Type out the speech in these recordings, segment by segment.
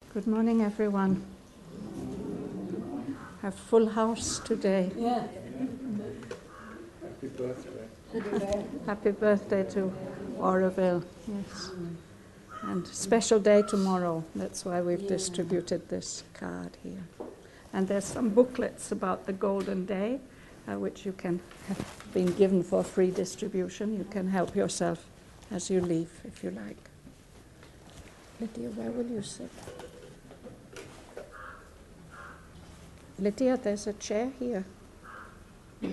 Good morning, everyone. A full house today. Yeah. Happy birthday. Happy birthday to Oroville. Yes. And special day tomorrow. That's why we've distributed this card here. And there's some booklets about the Golden Day, which you can have been given for free distribution. You can help yourself as you leave, if you like. Lydia, where will you sit? Lydia, there's a chair here. Okay.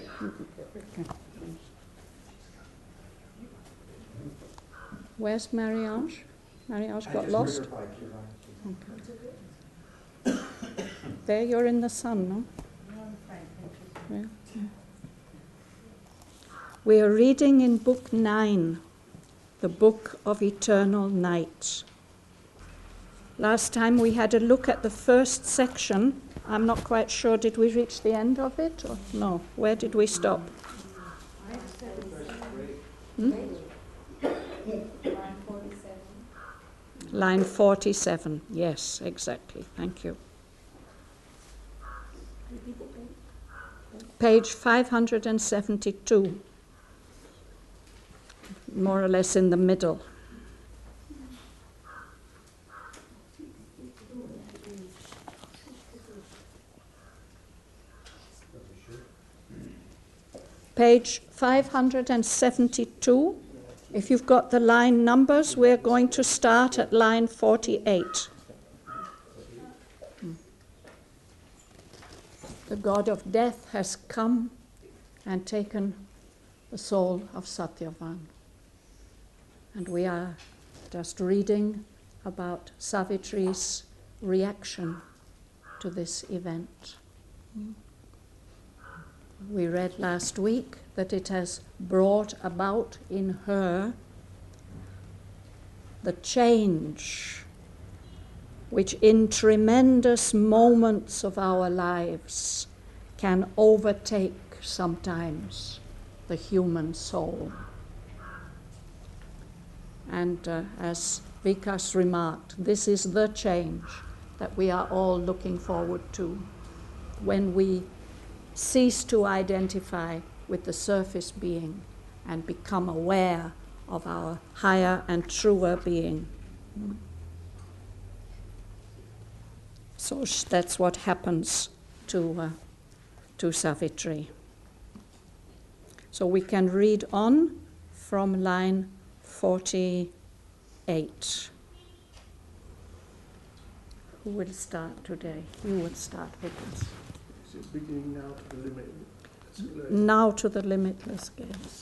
Where's Marie-Ange? Marie-Ange got lost? Okay. There, you're in the sun, no? Yeah. We are reading in Book 9, the Book of Eternal Night. Last time we had a look at the first section. I'm not quite sure, did we reach the end of it or no? Where did we stop? Line 47, yes, exactly, thank you. Page 572, more or less in the middle. Page 572. If you've got the line numbers, we're going to start at line 48. The god of death has come and taken the soul of Satyavan. And we are just reading about Savitri's reaction to this event. We read last week that it has brought about in her the change which in tremendous moments of our lives can overtake sometimes the human soul. And as Vikas remarked, this is the change that we are all looking forward to when we cease to identify with the surface being and become aware of our higher and truer being. So that's what happens to Savitri. So we can read on from line 48. Who will start today? You will start with us. Is it beginning now to the limit? Now to the limitless gaze.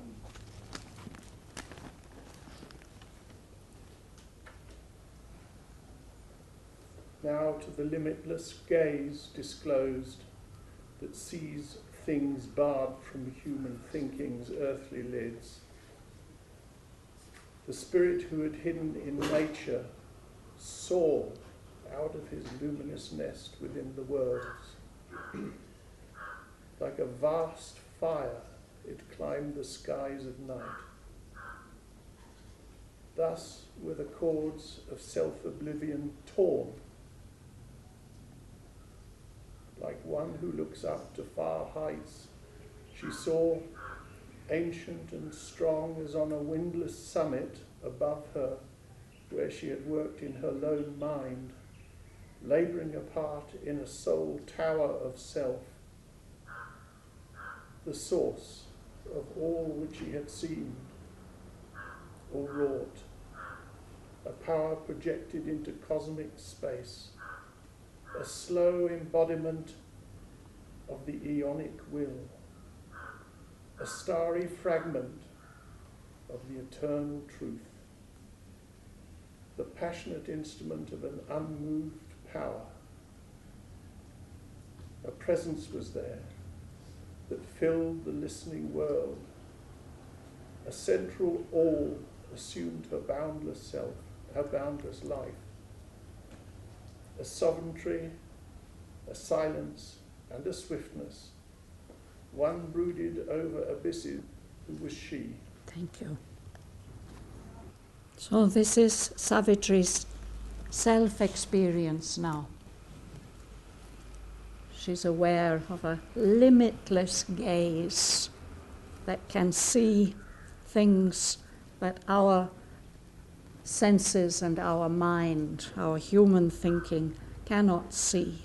Now to the limitless gaze disclosed that sees things barred from human thinking's earthly lids. The spirit who had hidden in nature saw out of his luminous nest within the worlds. Like a vast fire, it climbed the skies of night. Thus were the cords of self-oblivion torn. Like one who looks up to far heights, she saw, ancient and strong as on a windless summit above her, where she had worked in her lone mind, labouring apart in a soul tower of self, the source of all which he had seen or wrought, a power projected into cosmic space, a slow embodiment of the aeonic will, a starry fragment of the eternal truth, the passionate instrument of an unmoved power. A presence was there that filled the listening world. A central all assumed her boundless self, her boundless life. A sovereignty, a silence, and a swiftness. One brooded over abysses, who was she. Thank you. So this is Savitri's self-experience now. She's aware of a limitless gaze that can see things that our senses and our mind, our human thinking, cannot see.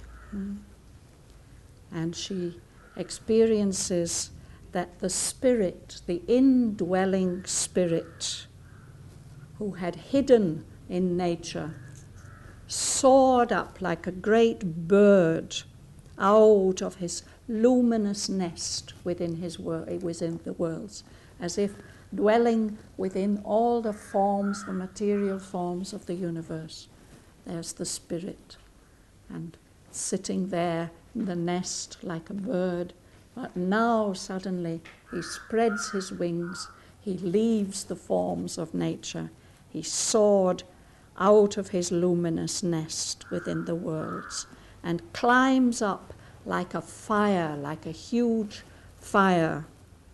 And she experiences that the spirit, the indwelling spirit, who had hidden in nature, soared up like a great bird out of his luminous nest within the worlds, as if dwelling within all the forms, the material forms of the universe. There's the spirit, and sitting there in the nest like a bird. But now suddenly he spreads his wings, he leaves the forms of nature, he soared out of his luminous nest within the worlds and climbs up like a fire, like a huge fire,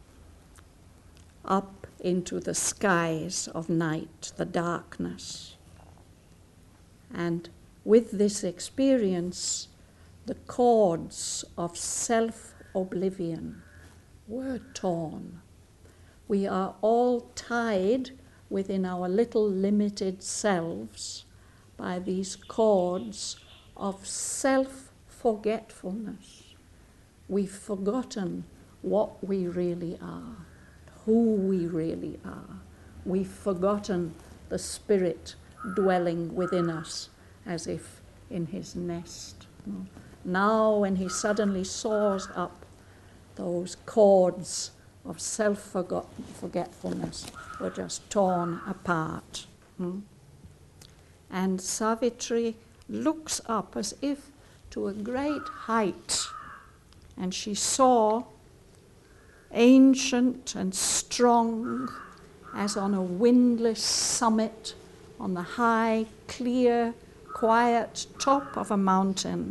up into the skies of night, the darkness. And with this experience, the cords of self-oblivion were torn. We are all tied within our little limited selves by these cords of self-forgetfulness. We've forgotten what we really are, who we really are. We've forgotten the spirit dwelling within us as if in his nest. Now when he suddenly soars up, those cords of self-forgetfulness were just torn apart. And Savitri looks up as if to a great height, and she saw, ancient and strong as on a windless summit on the high, clear, quiet top of a mountain.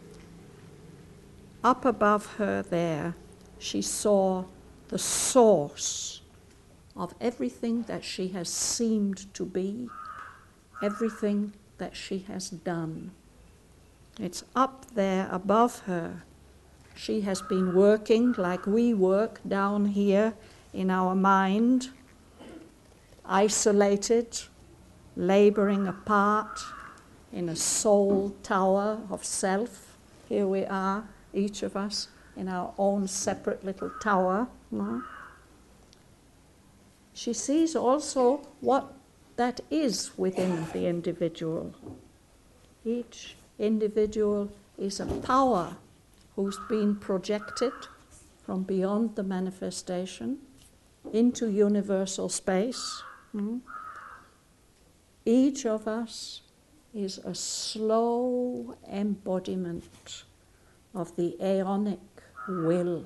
Up above her there, she saw the source of everything that she has seemed to be, everything that she has done. It's up there above her. She has been working like we work down here in our mind, isolated, laboring apart in a soul tower of self. Here we are, each of us, in our own separate little tower. She sees also what that is within the individual. Each individual is a power who's been projected from beyond the manifestation into universal space. Each of us is a slow embodiment of the aeonic will.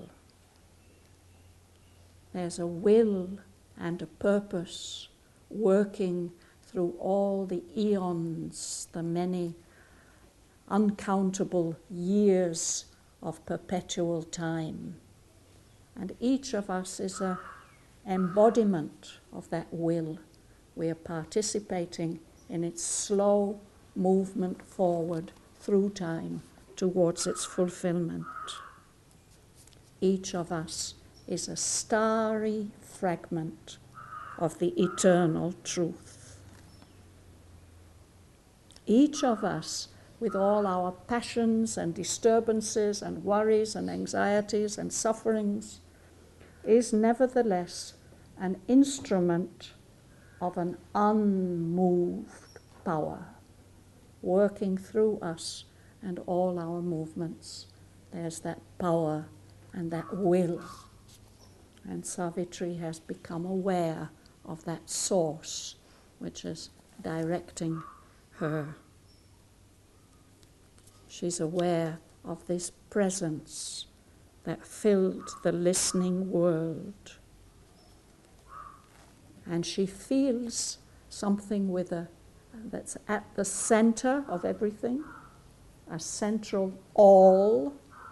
There's a will and a purpose working through all the eons, the many uncountable years of perpetual time. And each of us is an embodiment of that will. We are participating in its slow movement forward through time towards its fulfillment. Each of us is a starry fragment of the eternal truth. Each of us, with all our passions and disturbances and worries and anxieties and sufferings, is nevertheless an instrument of an unmoved power working through us and all our movements. There's that power and that will. And Savitri has become aware of that source which is directing her. She's aware of this presence that filled the listening world. And she feels something that's at the center of everything, a central all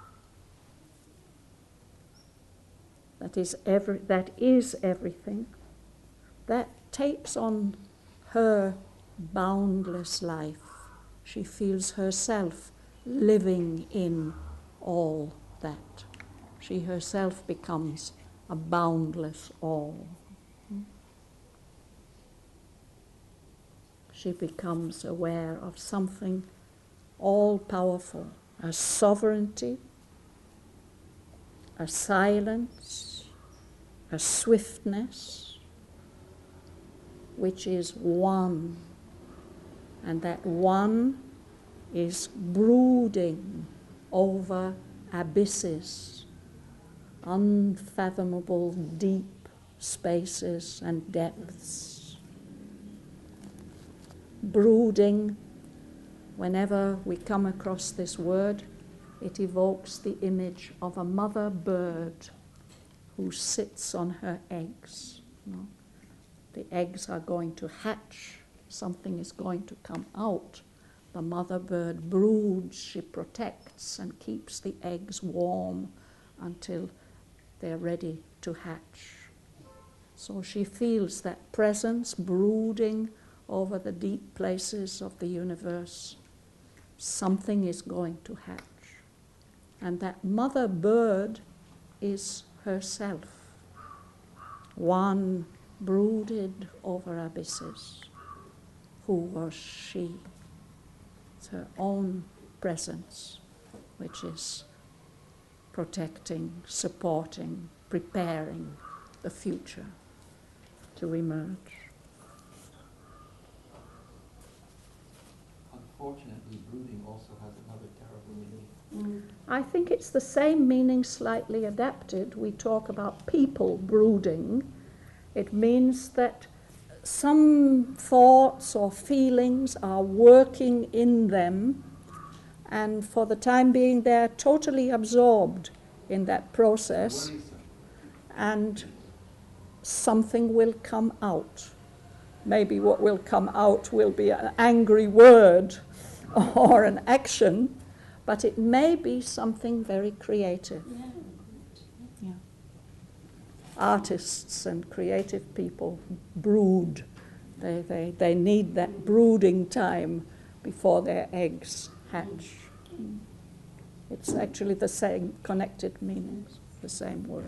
that is everything, that takes on her boundless life, she feels herself living in all that. She herself becomes a boundless all. She becomes aware of something all-powerful, a sovereignty, a silence, a swiftness, which is one. And that one is brooding over abysses, unfathomable deep spaces and depths. Brooding, whenever we come across this word, it evokes the image of a mother bird who sits on her eggs. You know? The eggs are going to hatch, something is going to come out. The mother bird broods, she protects and keeps the eggs warm until they're ready to hatch. So she feels that presence brooding over the deep places of the universe. Something is going to hatch. And that mother bird is herself, one brooded over abysses. Who was she? It's her own presence, which is protecting, supporting, preparing the future to emerge. Unfortunately, brooding also has another terrible meaning. I think it's the same meaning, slightly adapted. We talk about people brooding. It means that some thoughts or feelings are working in them, and for the time being they're totally absorbed in that process, and something will come out. Maybe what will come out will be an angry word or an action, but it may be something very creative. Yeah. Artists and creative people brood. They need that brooding time before their eggs hatch. It's actually the same connected meanings, the same word.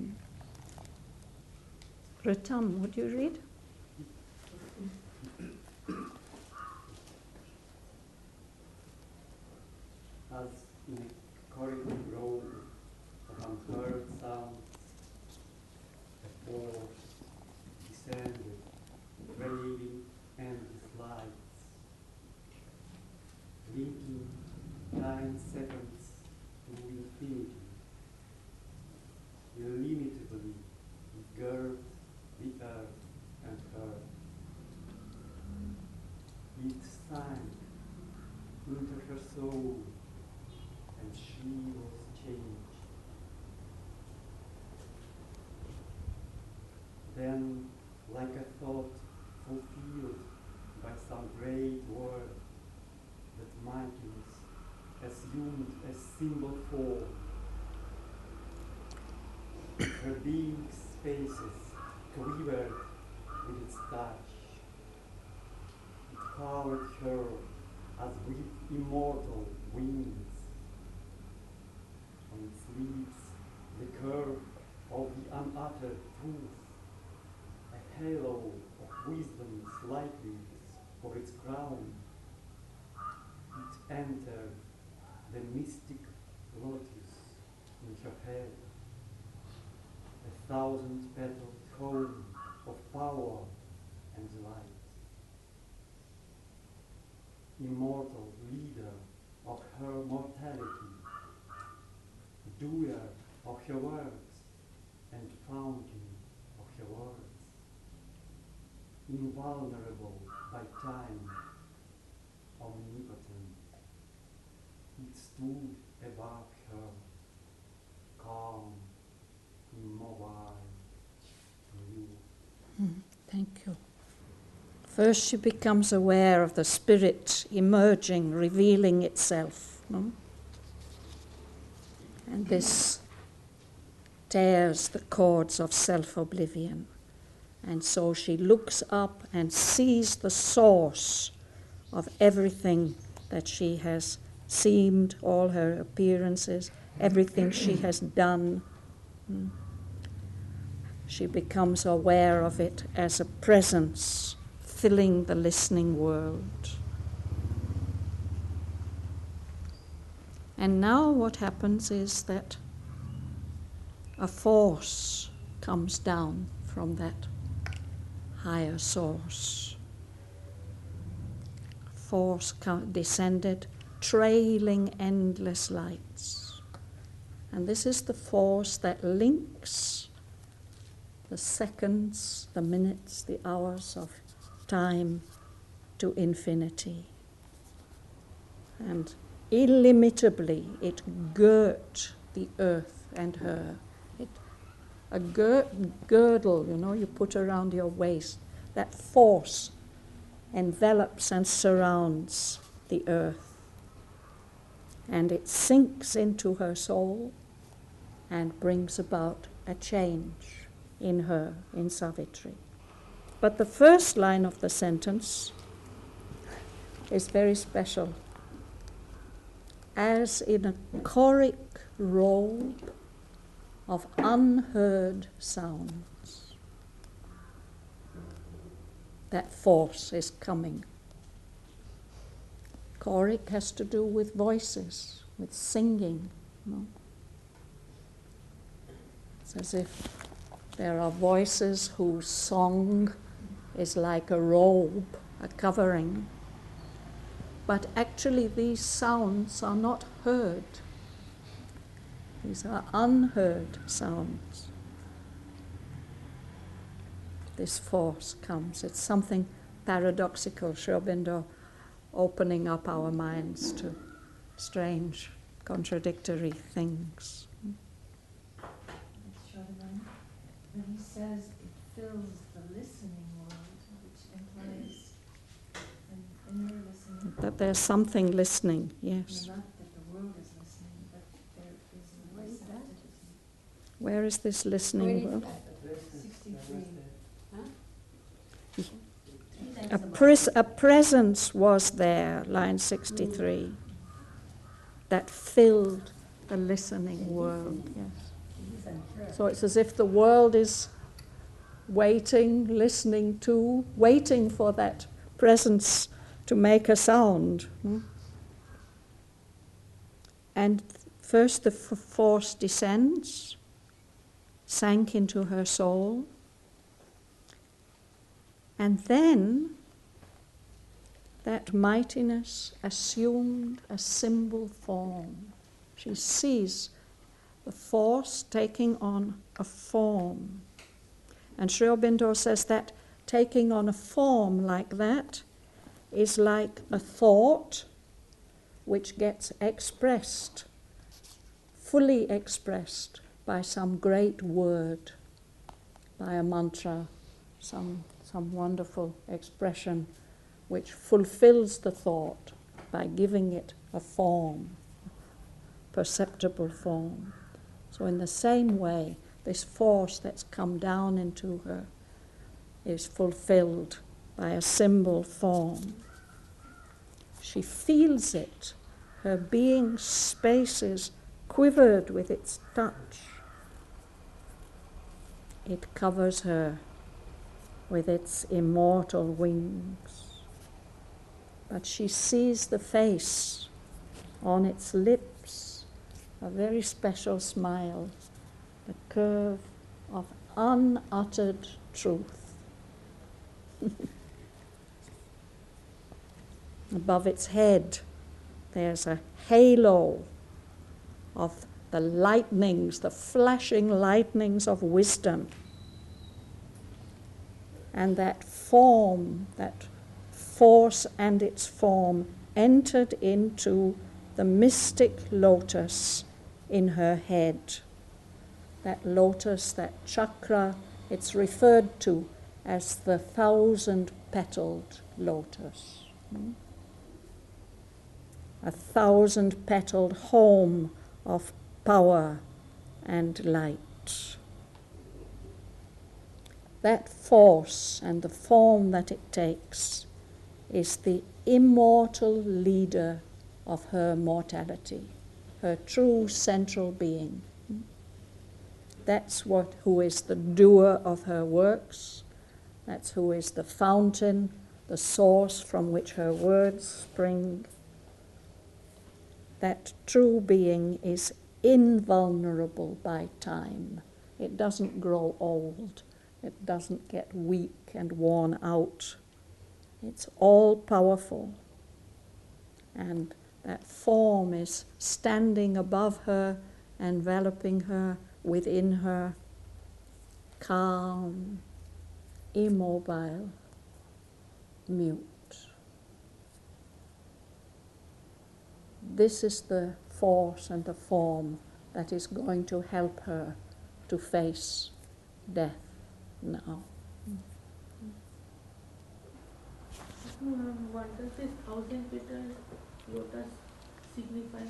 Ritam, would you read? As in a corridor road of unheard sounds, a force descended, trailing endless lights, linking 9 seconds to infinity, illimitably gird the earth and her. It sank into her soul, and she was changed. Then, like a thought fulfilled by some great word, that mightiness assumed a symbol form. Her being spaces quivered with its touch. It covered her as with immortal wings. On its lips, the curve of the unuttered truth, a halo of wisdom's lightness for its crown. It entered the mystic lotus in her head, 1,000-petaled home of power and light. Immortal leader of her mortality, doer of her words and fountain of her words, invulnerable by time, omnipotent. It stood above her, calm, immobile, new. Thank you. First she becomes aware of the spirit emerging, revealing itself. No? And this tears the cords of self-oblivion. And so she looks up and sees the source of everything that she has seemed, all her appearances, everything she has done. She becomes aware of it as a presence filling the listening world. And now what happens is that a force comes down from that higher source. Force descended, trailing endless lights. And this is the force that links the seconds, the minutes, the hours of time to infinity. And illimitably it girt the earth and her. A girdle, you put around your waist. That force envelops and surrounds the earth. And it sinks into her soul and brings about a change in her, in Savitri. But the first line of the sentence is very special. As in a choric robe of unheard sounds, that force is coming. Choric has to do with voices, with singing. It's as if there are voices whose song is like a robe, a covering. But actually these sounds are not heard. These are unheard sounds. This force comes. It's something paradoxical, Sri Aurobindo opening up our minds to strange, contradictory things. When he says it fills the listening world, which implies an inner listening. That there's something listening, yes. Not that the world is listening, but there is a receptivity. Where is this listening world? 63. A presence was there, line 63, that filled the listening world, yes. So it's as if the world is waiting, listening to, waiting for that presence to make a sound. And first the force descends, sank into her soul, and then that mightiness assumed a symbol form. She sees the force taking on a form. And Sri Aurobindo says that taking on a form like that is like a thought which gets expressed, fully expressed by some great word, by a mantra, some wonderful expression which fulfills the thought by giving it a form, perceptible form. So in the same way, this force that's come down into her is fulfilled by a symbol form. She feels it. Her being spaces quivered with its touch. It covers her with its immortal wings. But she sees the face, on its lips, a very special smile, the curve of unuttered truth. Above its head, there's a halo of the lightnings, the flashing lightnings of wisdom. And that form, that force and its form entered into the mystic lotus in her head. That lotus, that chakra, it's referred to as the 1,000-petaled lotus. A 1,000-petaled home of power and light. That force and the form that it takes is the immortal leader of her mortality, her true central being. That's who is the doer of her works. That's who is the fountain, the source from which her words spring. That true being is invulnerable by time. It doesn't grow old. It doesn't get weak and worn out. It's all powerful. And that form is standing above her, enveloping her, within her, calm, immobile, mute. This is the force and the form that is going to help her to face death now. What does this 1,000-petal lotus signify?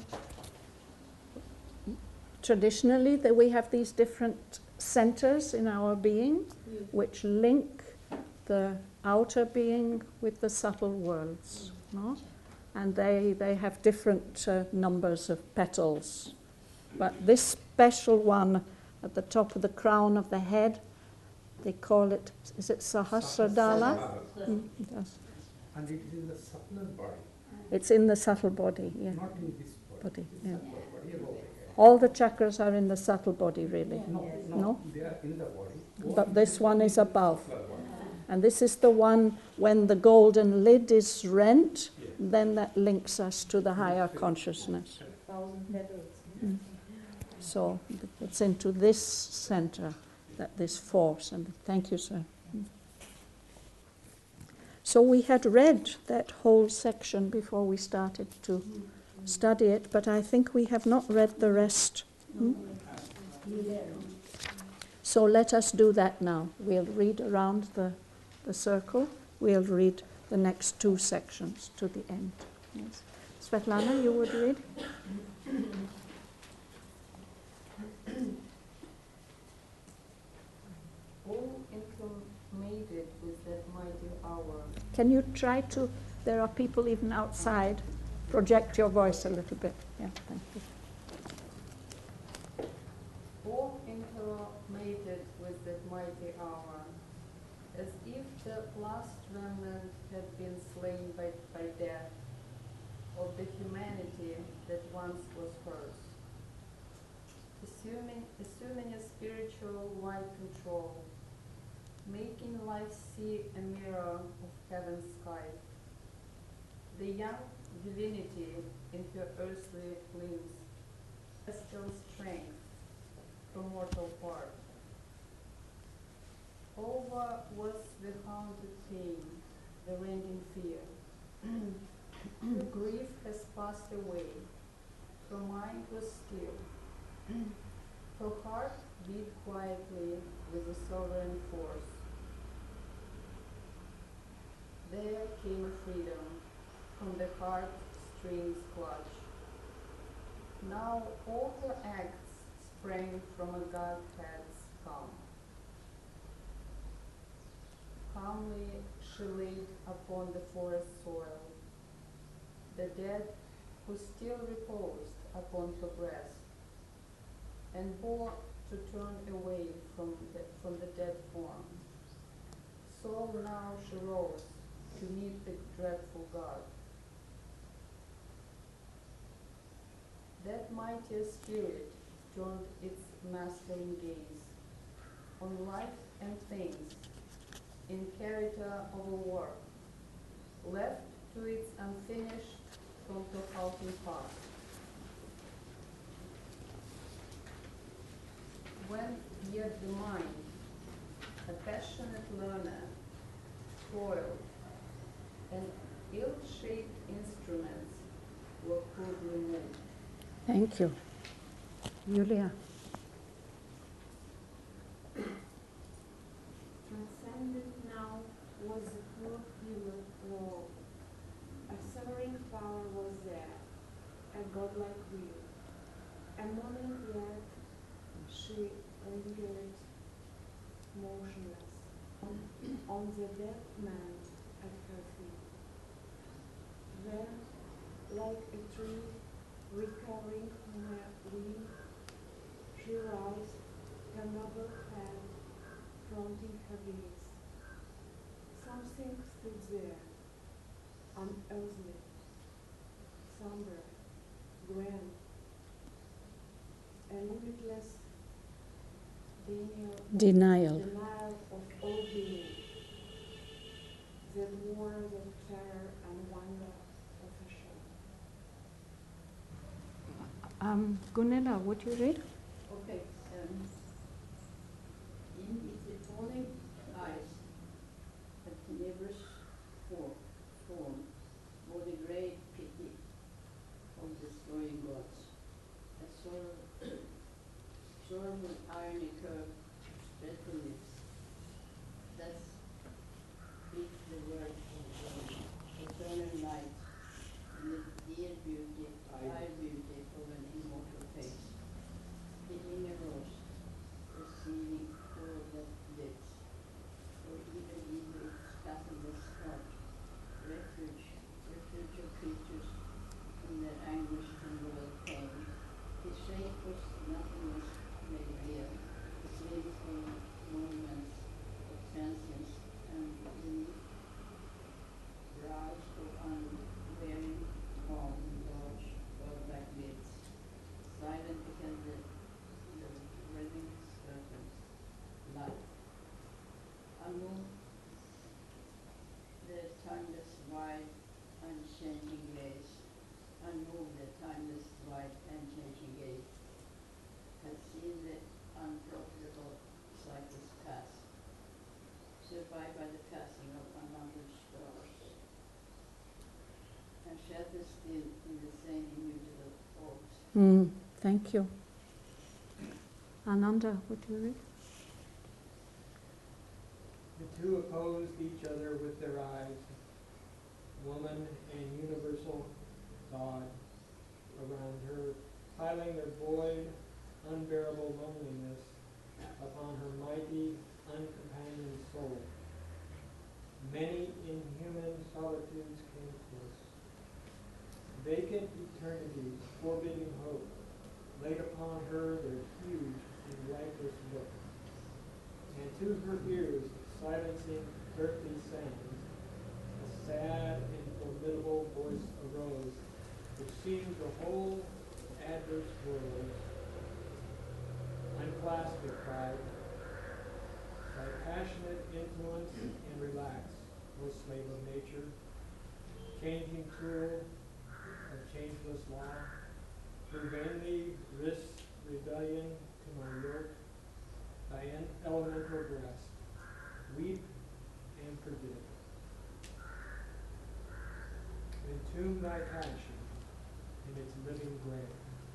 Traditionally, we have these different centers in our being Yes. which link the outer being with the subtle worlds, no? And they have different numbers of petals. But this special one at the top of the crown of the head, they call it, is it Sahasradala? Yes. And it is in the subtle body, It's in the subtle body, yeah. not in this body. Body, yeah. Subtle body above here. All the chakras are in the subtle body, really. No? They are in the body. But this one is above. Subtle body. And this is the one, when the golden lid is rent, Yes. then that links us to the higher consciousness. 1,000 petals. So it's into this center, that this force. And thank you, sir. So we had read that whole section before we started to study it, but I think we have not read the rest. So let us do that now. We'll read around the circle. We'll read the next two sections to the end. Yes. Svetlana, you would read? All intermated with that mighty hour. Can you try to, there are people even outside, project your voice a little bit. Yeah, thank you. All intermated with that mighty hour, as if the last remnant had been slain by death, of the humanity that once was hers. Assuming a spiritual wide control, making life see a mirror of heaven's sky. The young divinity in her earthly limbs, celestial strength from mortal part. Over was the haunted pain, the rending fear. Her grief has passed away, her mind was still. Her heart beat quietly with a sovereign force. There came a freedom from the heartstrings clutch. Now all her acts sprang from a Godhead's calm. Calmly she laid upon the forest soil the dead who still reposed upon her breast, and bore to turn away from the dead form. So now she rose to meet the dreadful God. That mightier spirit turned its mastering gaze on life and things in character of a work, left to its unfinished from her halting past. When yet the mind, a passionate learner, toiled, and ill-shaped instruments were crudely moved. Thank you. Julia. Transcendent now was the poor human law. A sovereign power was there, a godlike will. A moment yet, she lingered motionless on the dead man at her feet. Then like a tree recovering from a wind, she rises, her noble head fronting her gaze. Something stood there, unearthly, somber, grand, a limitless Denial. denial of all being, that wore the terror and wonder of a shadow. Gunilla, would you read? Okay. In its appalling eyes, a tenebrous form bore the great pity of destroying gods. A sword with irony curved, dreadful lips. Thus speaks the word of eternal night, and the dear beauty, high beauty of an immortal face. Picking a rose, receiving all that lives, or even into its fathomless heart, refuge of creatures from their anguish and royal pain. His shape was nothingness made real, his limbs were monuments of transience and relief, brows of unwearying calm and large, godlike lids, silent because the wedding curtains, light. Unmoved, the timeless, wide, unchanging gaze, unmoved, the timeless, wide, unchanging gaze, had seen the unprofitable cycles pass, survived by the passing of unnumbered stars, and sheltered still in the same immutable orbs. Thank you. Ananda, would you read? The two opposed each other with their eyes, woman and universal God around her, piling their void, unbearable loneliness upon her mighty, uncompanioned soul. Many inhuman solitudes came close. Vacant eternities, forbidding hope, laid upon her their huge and lifeless look. And to her ears, silencing earthly sounds, a sad and formidable voice arose, which seemed the whole adverse world, unclassified by passionate influence and relax, O slave of nature, changing tool of changeless law, who vainly risks rebellion to my yoke, thy elemental breast, weep and forgive. Entomb thy passion in its living grave.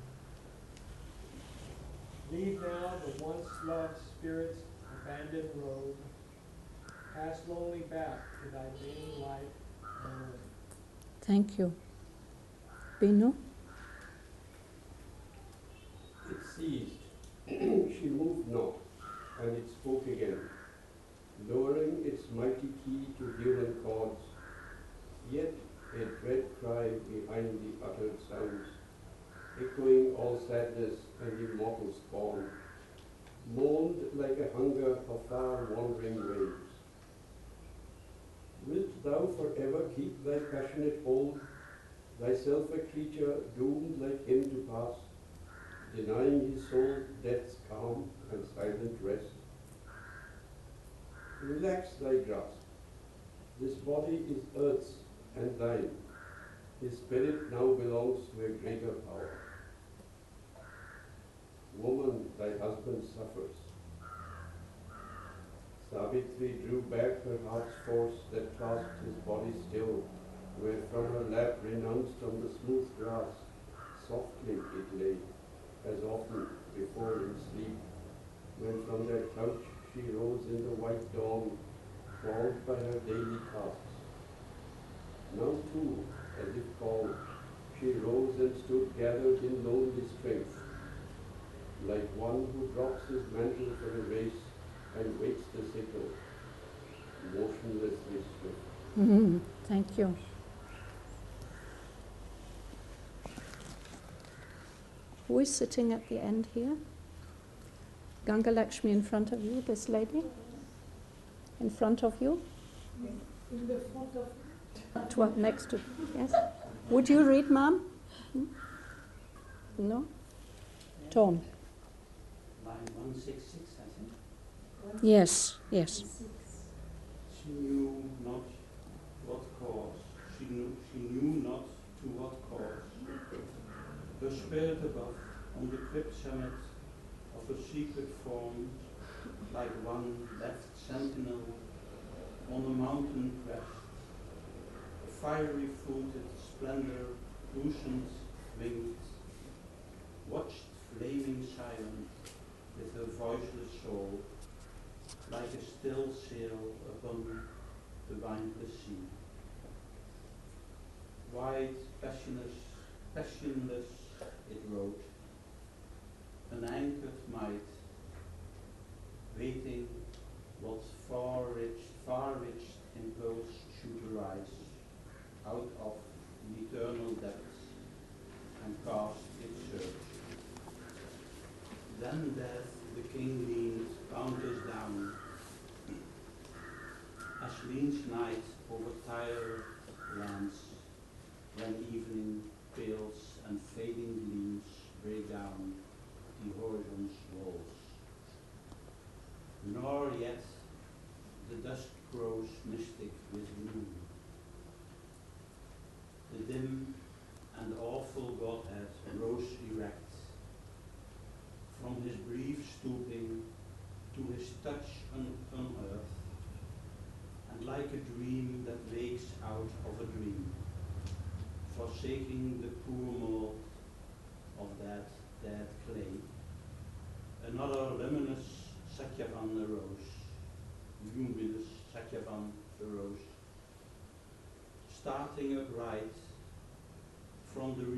Leave now the once loved spirit's abandoned road, pass lonely back to thy vain life on earth. Thank you. Binu? It ceased. She moved not, and it spoke again, lowering its mighty key to human chords, yet a dread cry behind the uttered sounds, echoing all sadness and immortal scorn, moaned like a hunger of far-wandering waves. Wilt thou forever keep thy passionate hold, thyself a creature doomed like him to pass, denying his soul death's calm and silent rest? Relax thy grasp. This body is earth's and thine. His spirit now belongs to a greater power. Woman, thy husband suffers. Savitri drew back her heart's force that clasped his body still, where from her lap, renounced on the smooth grass, softly it lay, as often before in sleep, when from their couch she rose in the white dawn, called by her daily tasks. Now too, as if called, she rose and stood gathered in lonely strength, like one who drops his mantle for a race and waits the signal, motionlessly swift. Thank you. Who is sitting at the end here? Ganga Lakshmi in front of you, this lady? In front of you? In the front of Next to, yes. Would you read, ma'am? No? Tom? Line 166, I think. Yes, yes. She knew not what cause. She knew not to what cause. Her spirit above, on the crypt summit of a secret form, like one left sentinel on a mountain crest. A fiery footed splendor, lucent winged, watched flaming silent with her voiceless soul, like a still sail upon the windless sea. Wide, passionless it rode, an anchored might, waiting what far-reached impulse should arise out of the eternal depths and cast its search. Then death, the king leaned, bound us down, as leans night over tired lands, when evening pales and fading gleams break down the horizon's walls. Nor yet the dusk grows mystic with noon. The dim and awful Godhead rose erect, from his brief stooping to his touch on earth, and like a dream that wakes out of a dream, forsaking the poor mold of that dead clay, another luminous Satyavan arose, luminous Satyavan arose, starting upright from the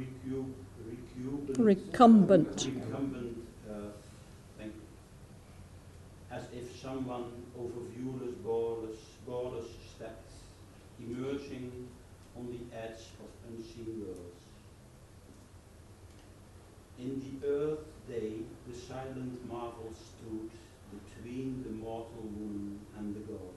recumbent earth, thank you, as if someone over viewless borders stepped, emerging on the edge of unseen worlds. In the earth day, the silent marvel stood between the mortal woman and the god.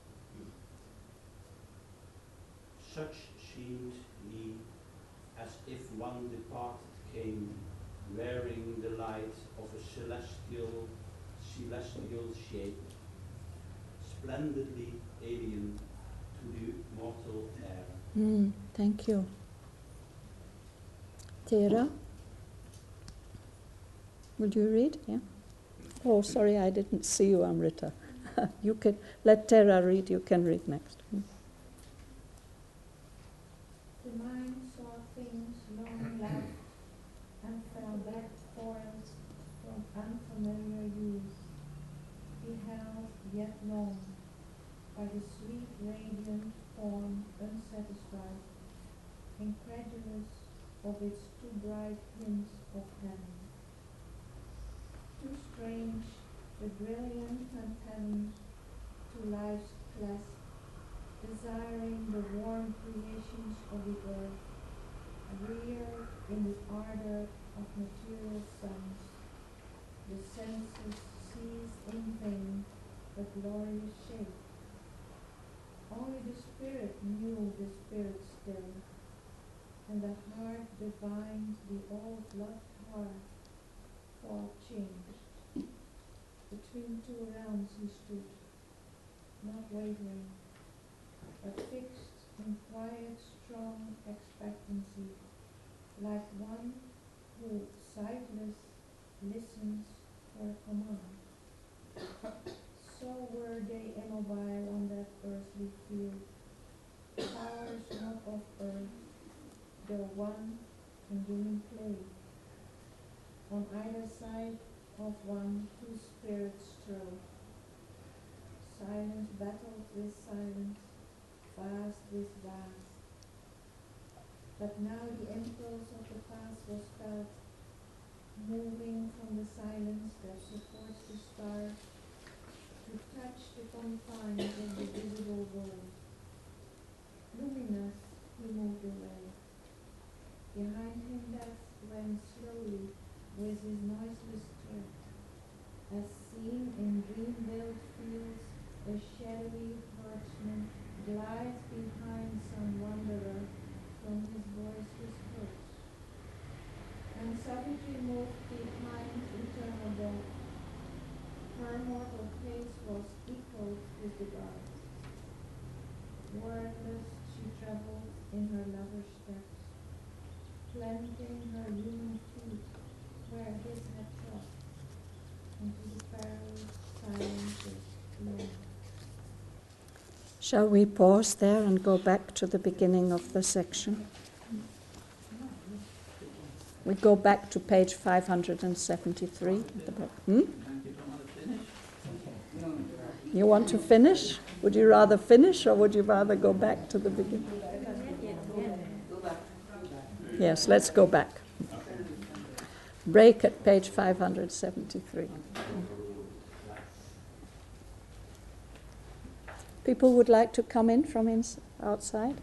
Such seemed he, as if one departed came, wearing the light of a celestial shape, splendidly alien to the mortal air. Thank you. Tara? Would you read? Yeah. Oh, sorry, I didn't see you, Amrita. You can let Tara read. You can read next. The mind saw things long left and fell back foiled from unfamiliar use, beheld yet known by the sweet radiant form unsatisfied, incredulous of its too bright hints of heaven. Too strange the brilliant antennae to life's clasp, desiring the warm creations of the earth, reared in the ardor of material suns. The senses seized in vain the glorious shape. Only the spirit knew the spirit still, and the heart divined the old loved heart. Thought changed. Between two realms he stood, not wavering, but fixed in quiet, strong expectancy, like one who, sightless, listens for a command. So were they immobile on that earthly field, powers not of earth, though one condoning play. On either side of one, two spirits strove. Silence battled with silence, vast with vast. But now the impulse of the past was felt, moving from the silence that supports the stars to touch the confines of the visible world. Luminous, he moved away. Behind him death went slowly with his noiseless tread. As seen in dream-built fields, a shadowy parchment glides behind some wanderer from his voiceless coach. And Savitri moved behind eternal death. Her mortal pace was equal with the gods. Wordless she traveled in her lover's steps, planting her human feet where his had trod, into the perilous silences beyond. Shall we pause there and go back to the beginning of the section? We go back to page 573 at the back. You want to finish? Would you rather finish or would you rather go back to the beginning? Yes, let's go back. Break at page 573. People would like to come in from outside?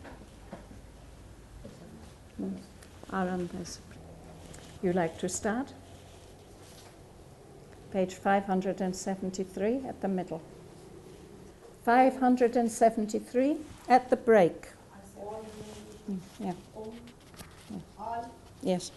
Aaron, you like to start? Page 573 at the middle. 573 at the break. Yeah. All Yes.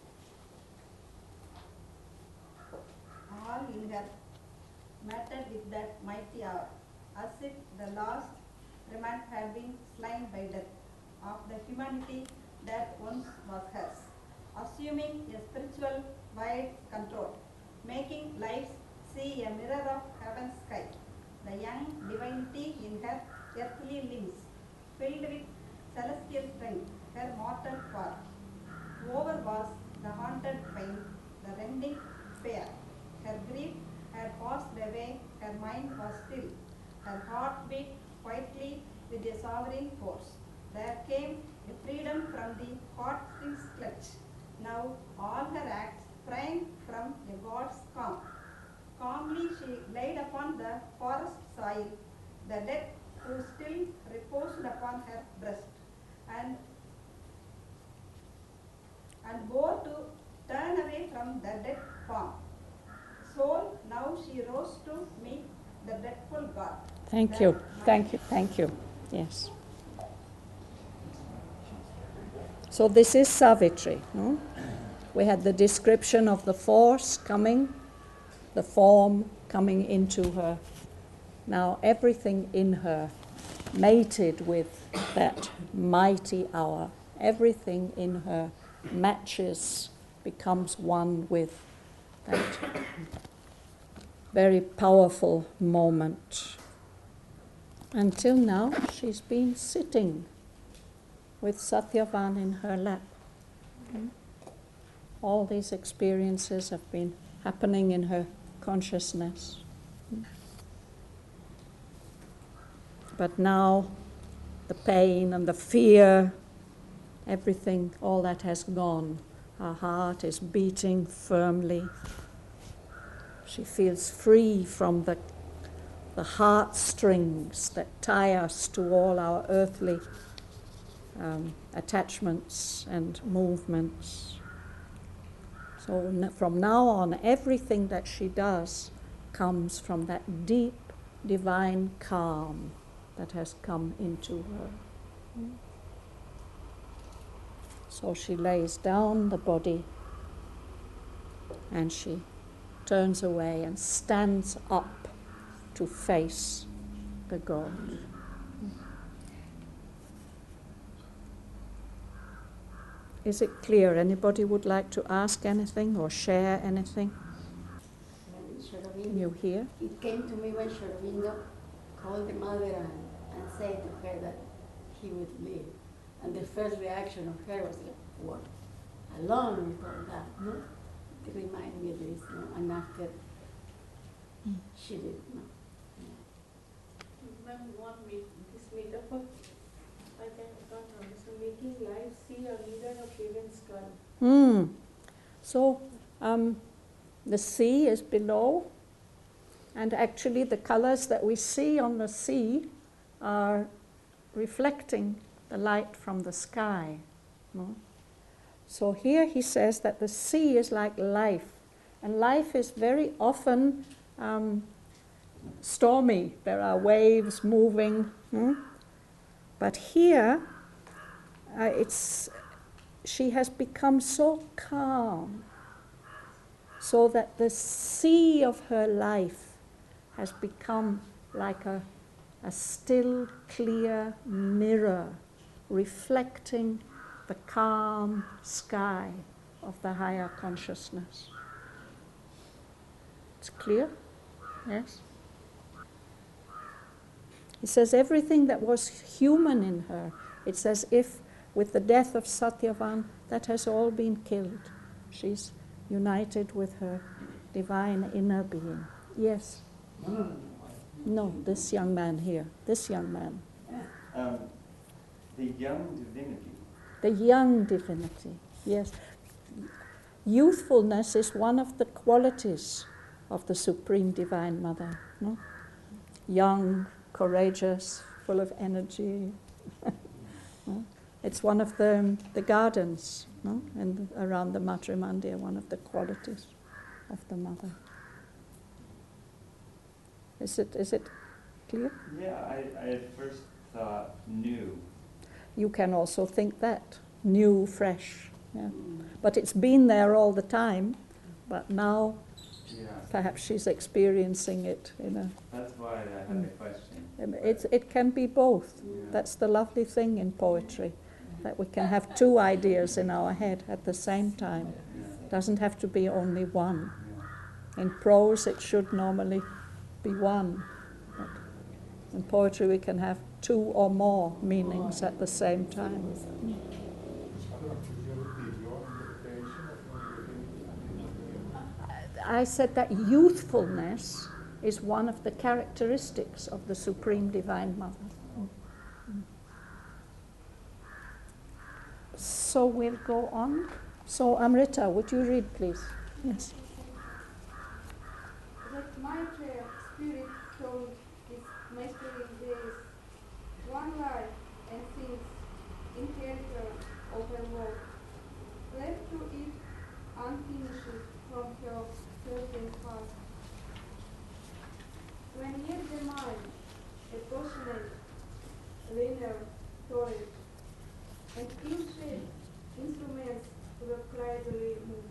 all in her mattered with that mighty hour, as if the last remnant had been slain by death of the humanity that once was hers, assuming a spiritual wide control, making lives see a mirror of heaven's sky. The young divinity in her earthly limbs, filled with celestial strength, her mortal part. Over was the haunted pain, the rending fear. Her grief had passed away, her mind was still. Her heart beat quietly with a sovereign force. There came a freedom from the heartstrings clutch. Now all her acts sprang from a god's calm. Calmly she laid upon the forest soil the dead who still reposed upon her breast, and bore to turn away from the dead form. Soul, now she rose to meet the dreadful God. Thank you. Thank you. Thank you. Yes. So this is Savitri. No? We had the description of the force coming, the form coming into her. Now everything in her mated with that mighty hour. Everything in her matches, becomes one with that very powerful moment. Until now, she's been sitting with Satyavan in her lap. All these experiences have been happening in her consciousness. But now, the pain and the fear, everything, all that has gone. Her heart is beating firmly. She feels free from the heartstrings that tie us to all our earthly attachments and movements. So from now on, everything that she does comes from that deep divine calm that has come into her. So she lays down the body and she turns away and stands up to face the God. Is it clear? Anybody would like to ask anything or share anything? Can you hear? It came to me when Sri Aurobindo called the mother and said to her that he would live. And the first reaction of her was like, what? Alone with all that, no? It reminded me of this, no? And after she did, no? Ma'am, this metaphor, I don't understand. Making life see a leader of given skull. So the sea is below, and actually the colors that we see on the sea are reflecting the light from the sky. No? So here he says that the sea is like life, and life is very often stormy. There are waves moving, but here she has become so calm, so that the sea of her life has become like a still, clear mirror reflecting the calm sky of the higher consciousness. It's clear? Yes? He says everything that was human in her, it's as if with the death of Satyavan, that has all been killed. She's united with her divine inner being. Yes? No, this young man here. This young man. The young divinity. The young divinity, yes. Youthfulness is one of the qualities of the Supreme Divine Mother. No? Young, courageous, full of energy. No? It's one of the gardens, no? And around the Matrimandir, one of the qualities of the Mother. Is it clear? Yeah, I at first thought new. You can also think that, new, fresh. Yeah. But it's been there all the time, but now perhaps she's experiencing it in a... That's why I had the question. It can be both. Yeah. That's the lovely thing in poetry, that we can have two ideas in our head at the same time. It doesn't have to be only one. In prose it should normally be one. But in poetry we can have two or more meanings at the same time. I said that youthfulness is one of the characteristics of the Supreme Divine Mother. So we'll go on. So Amrita, would you read, please? Yes. That Maitreya spirit told its mastering days, one life and things in character of her work, left to it unfinished from her certain past. When yet the mind, a passionate, linear storage, and ill-shaped instruments were quietly moved.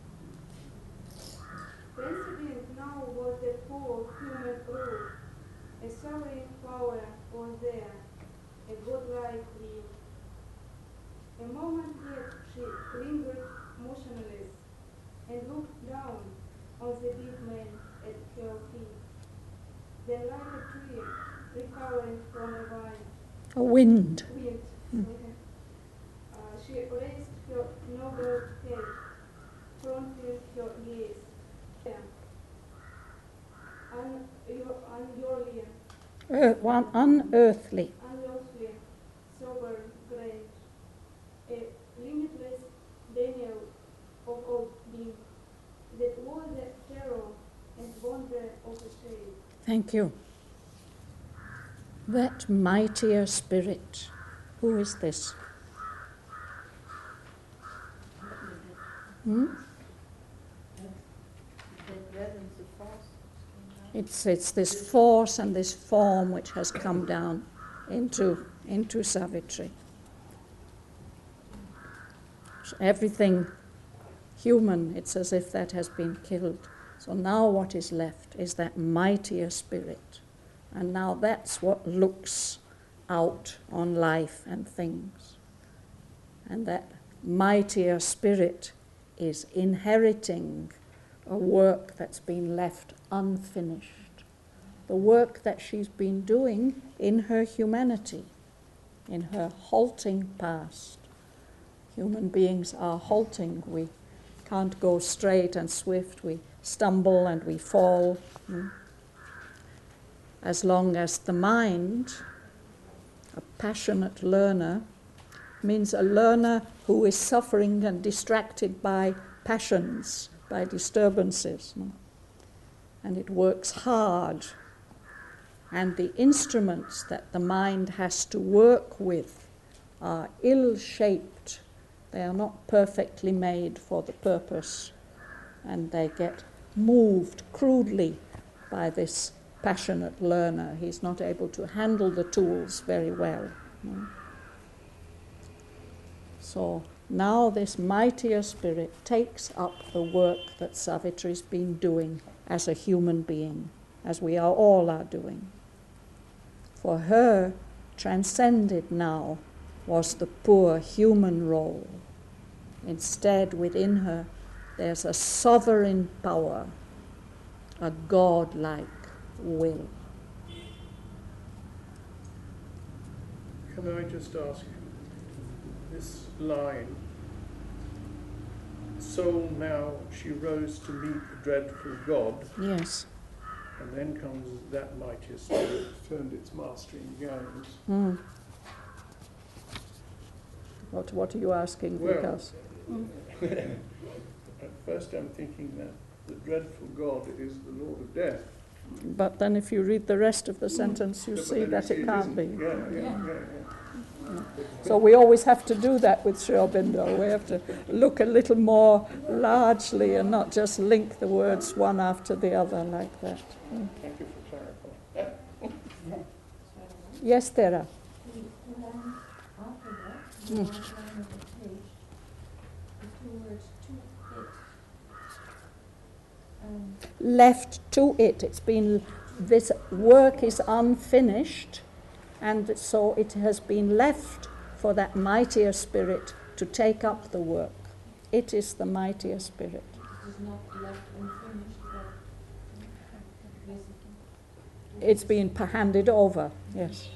Precedent now was the full human rule. A sovereign power was there, a godlike will. A moment yet she lingered motionless and looked down on the big man at her feet. Then like a tree recovering from a A wind. She raised her noble head, fronting her gaze. Unearthly. Unearthly, sober, great, a limitless Daniel of all being, that was the terror and wonder of the shade. Thank you. That mightier spirit. Who is this? It's this force and this form which has come down into Savitri. So everything human, it's as if that has been killed. So now what is left is that mightier spirit. And now that's what looks out on life and things. And that mightier spirit is inheriting a work that's been left unfinished. The work that she's been doing in her humanity, in her halting past. Human beings are halting. We can't go straight and swift. We stumble and we fall. As long as the mind, a passionate learner, means a learner who is suffering and distracted by passions, by disturbances. And it works hard. And the instruments that the mind has to work with are ill-shaped. They are not perfectly made for the purpose, and they get moved crudely by this passionate learner. He's not able to handle the tools very well. So now this mightier spirit takes up the work that Savitri's been doing as a human being, as we all are doing. For her, transcended now was the poor human role. Instead, within her, there's a sovereign power, a God-like will. Can I just ask, this line, soul now she rose to meet the dreadful God. Yes. And then comes that mightier spirit, turned its mastering gaze. Mm. What are you asking, Vikas? At first I'm thinking that the dreadful God is the Lord of Death. But then if you read the rest of the sentence, you see that it can't be. Yeah. So we always have to do that with Sri Aurobindo. We have to look a little more largely and not just link the words one after the other like that. Thank you for clarifying. Yes, Tara. The line after that, the last line of the page, the two words to it. Left to it. It's been, this work is unfinished, and so it has been left for that mightier spirit to take up the work. It is the mightier spirit. It is not left unfinished, but basically. It's been handed over, yes.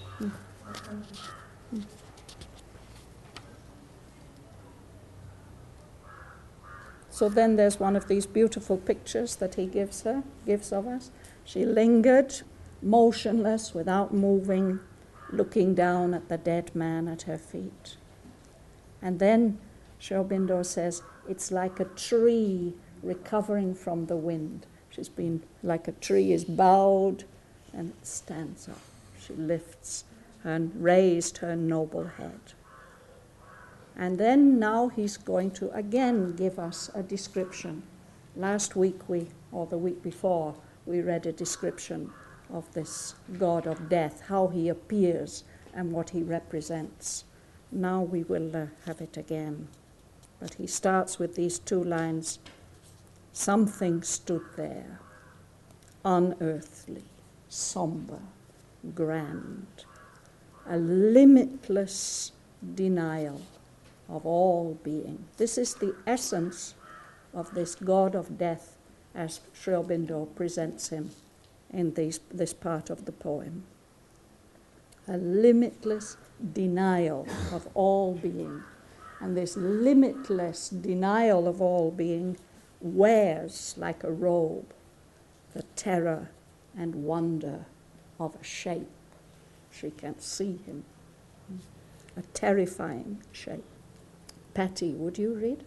So then there's one of these beautiful pictures that he gives of us. She lingered, motionless, without moving, looking down at the dead man at her feet. And then Sri Aurobindo says, it's like a tree recovering from the wind. She's been, like a tree is bowed and it stands up. She lifts and raised her noble head. And then now he's going to again give us a description. Last week or the week before, we read a description of this God of death, how he appears and what he represents. Now we will have it again. But he starts with these two lines. Something stood there, unearthly, somber, grand, a limitless denial of all being. This is the essence of this God of death as Sri Aurobindo presents him in this part of the poem. A limitless denial of all being. And this limitless denial of all being wears like a robe the terror and wonder of a shape. She can see him. A terrifying shape. Patty, would you read?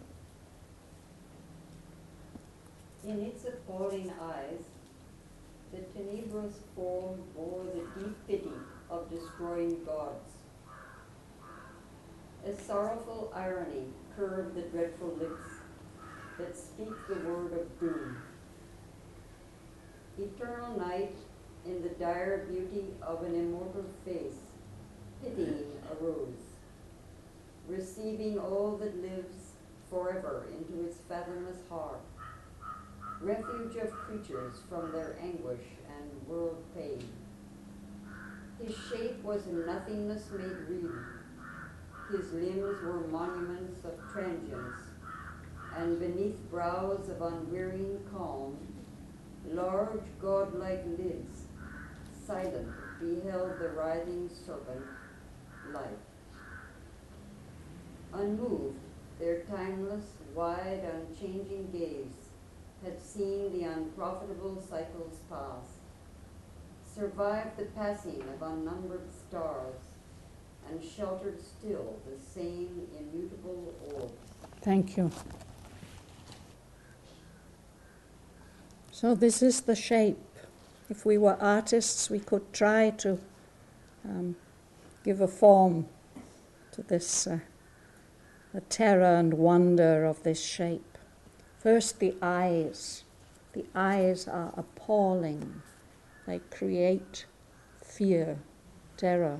In its appalling eyes, the tenebrous form bore the deep pity of destroying gods. A sorrowful irony curved the dreadful lips that speak the word of doom. Eternal night, in the dire beauty of an immortal face, pitying arose, receiving all that lives forever into its fathomless heart, refuge of creatures from their anguish and world pain. His shape was nothingness made real. His limbs were monuments of transience, and beneath brows of unwearying calm, large godlike lids, silent, beheld the writhing serpent, life. Unmoved, their timeless, wide, unchanging gaze had seen the unprofitable cycles pass, survived the passing of unnumbered stars, and sheltered still the same immutable orbs. Thank you. So this is the shape. If we were artists, we could try to give a form to this the terror and wonder of this shape. First, the eyes. The eyes are appalling. They create fear, terror.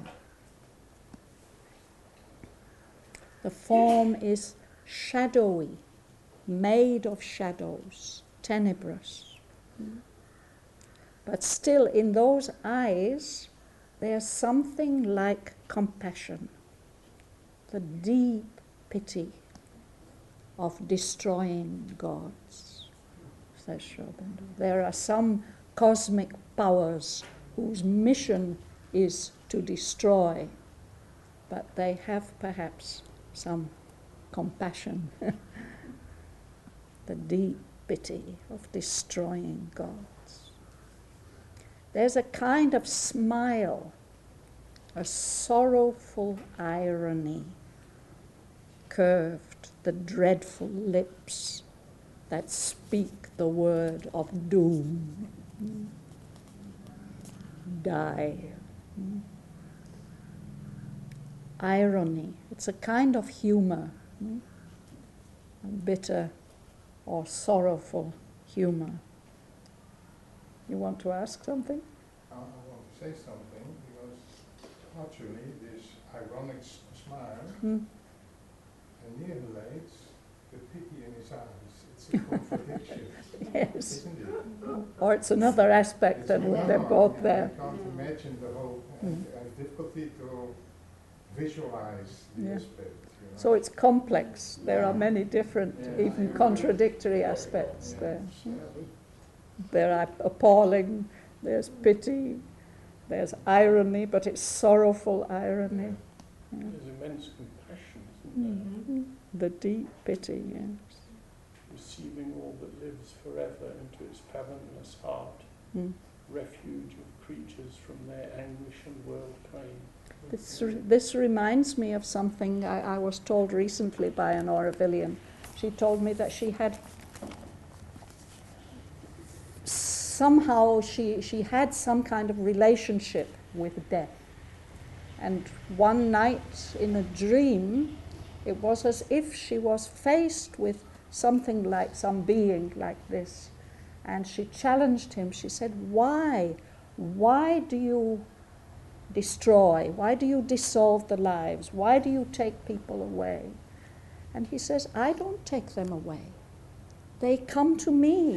The form is shadowy, made of shadows, tenebrous. But still, in those eyes, there's something like compassion, the deep pity of destroying gods, says Sri Aurobindo. There are some cosmic powers whose mission is to destroy, but they have perhaps some compassion, the deep pity of destroying gods. There's a kind of smile, a sorrowful irony, curved, the dreadful lips that speak the word of doom. Die. Irony, it's a kind of humor, a bitter or sorrowful humor. You want to ask something? I want to say something, because naturally this ironic smile annihilates the pity in his eyes. It's a contradiction, Yes. isn't it? Or it's another aspect, and they're both there. I can't imagine the whole, I have difficulty to visualize the Yeah. aspect. You know? So it's complex. There are many different, even contradictory aspects there. There are appalling, there's pity, there's irony, but it's sorrowful irony. Yeah. There's immense compassion, isn't there? The deep pity, yes. Receiving all that lives forever into its fathomless heart, refuge of creatures from their anguish and world pain. This reminds me of something I was told recently by an Aurovillian. She told me that she had somehow she had some kind of relationship with death. And one night in a dream, it was as if she was faced with something like some being like this. And she challenged him. She said, why? Why do you destroy? Why do you dissolve the lives? Why do you take people away? And he says, I don't take them away. They come to me.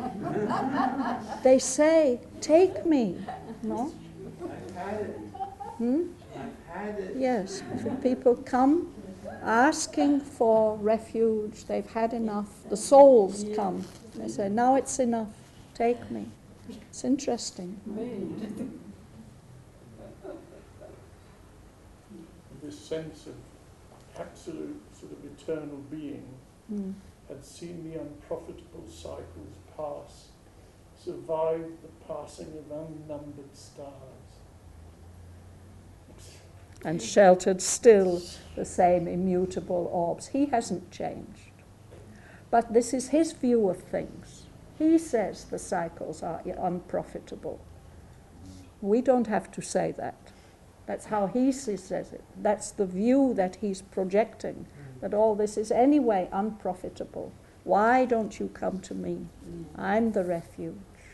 They say, take me. No? I've had it. I've had it. Yes, people come asking for refuge. They've had enough. The souls come. They say, now it's enough. Take me. It's interesting. This sense of absolute sort of eternal being had seen the unprofitable cycles pass, survived the passing of unnumbered stars. And sheltered still the same immutable orbs. He hasn't changed. But this is his view of things. He says the cycles are unprofitable. We don't have to say that. That's how he says it. That's the view that he's projecting, that all this is anyway unprofitable. Why don't you come to me? I'm the refuge.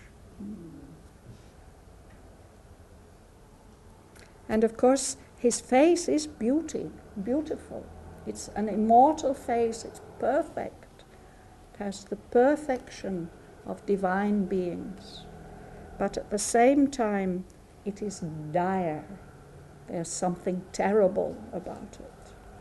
And of course, his face is beautiful. It's an immortal face. It's perfect. It has the perfection of divine beings. But at the same time, it is dire. There's something terrible about it.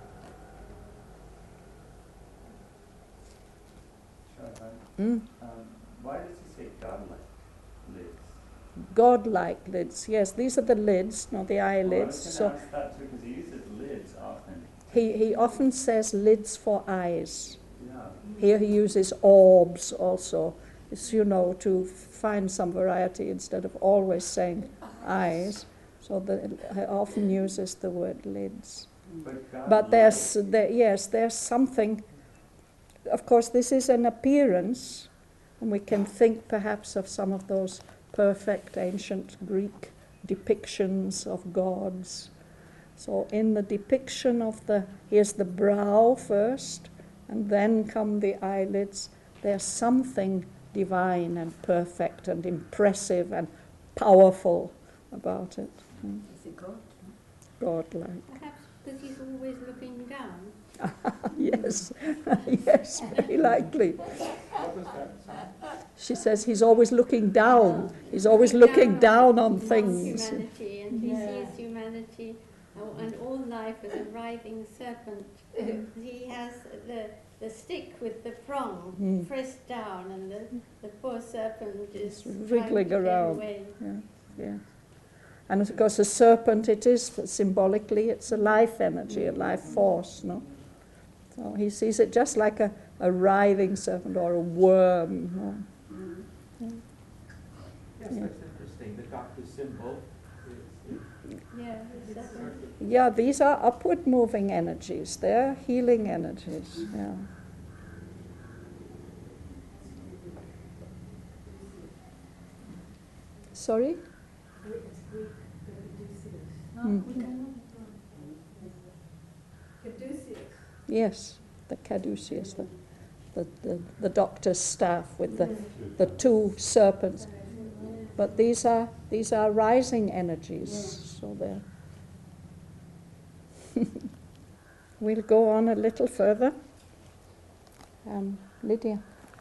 Why does he say godlike lids? Godlike lids, yes, these are the lids, not the eyelids. I was going to ask that too, because he uses lids often. He often says lids for eyes. Yeah. Here he uses orbs also. It's, to find some variety instead of always saying eyes. So he often uses the word lids. But there's something. Of course, this is an appearance, and we can think perhaps of some of those perfect ancient Greek depictions of gods. So in the depiction of here's the brow first, and then come the eyelids. There's something divine and perfect and impressive and powerful about it. Is it God? Godlike. Perhaps because he's always looking down. Yes, yes, very likely. What was that? She says he's always looking down. He's always looking down on things. Humanity, and he sees humanity and all life as a writhing serpent. He has the stick with the prong pressed down, and the poor serpent is wriggling around. Away. Yeah. And of course, a serpent, it is symbolically, it's a life energy, a life force, no? So he sees it just like a writhing serpent or a worm. No? Yes, that's interesting. The doctor's symbol is Yeah, these are upward moving energies. They're healing energies. Yeah. Sorry? Caduceus. Yes, the caduceus, the doctor's staff with the two serpents. But these are rising energies, so they're. We'll go on a little further. Lydia.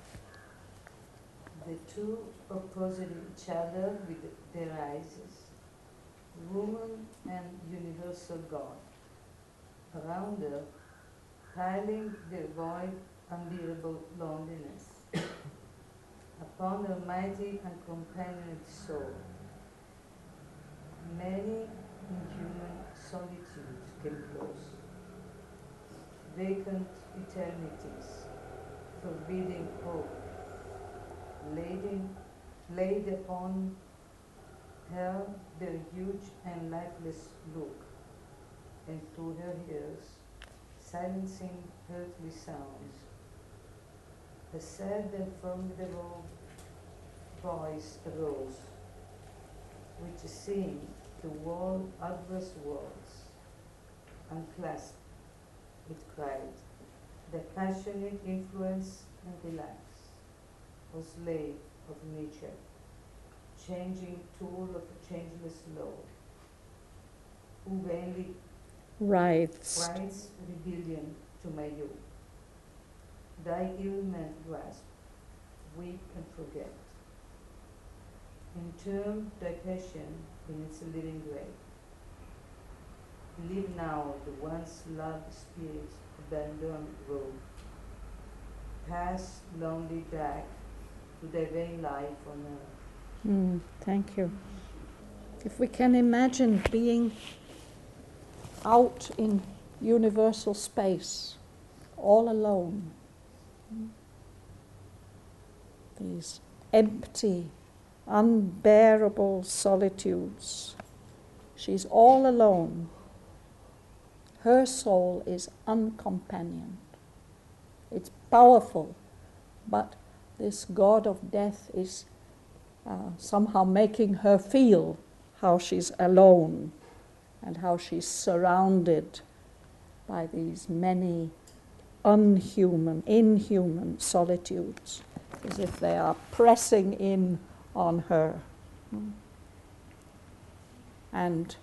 The two opposite each other with their eyes, woman and universal God. Around her, piling their void, unbearable loneliness. Upon her mighty and companionate soul, many inhuman solitudes came close, vacant eternities, forbidding hope, laid upon her their huge and lifeless look, and through her ears, silencing earthly sounds, a sad and formidable voice arose, which seemed to wall adverse worlds, unclasped, it cried, the passionate influence and relax, O slave of nature, changing tool of a changeless law, who vainly writhes rebellion to my yoke. Thy ill-meant grasp, weep and forget. Entomb thy passion in its living grave. Leave now the once loved spirit's abandoned road. Pass lonely back to thy vain life on earth. Thank you. If we can imagine being out in universal space, all alone, these empty, unbearable solitudes. She's all alone. Her soul is uncompanioned. It's powerful, but this god of death is somehow making her feel how she's alone and how she's surrounded by these many inhuman solitudes, as if they are pressing in on her. And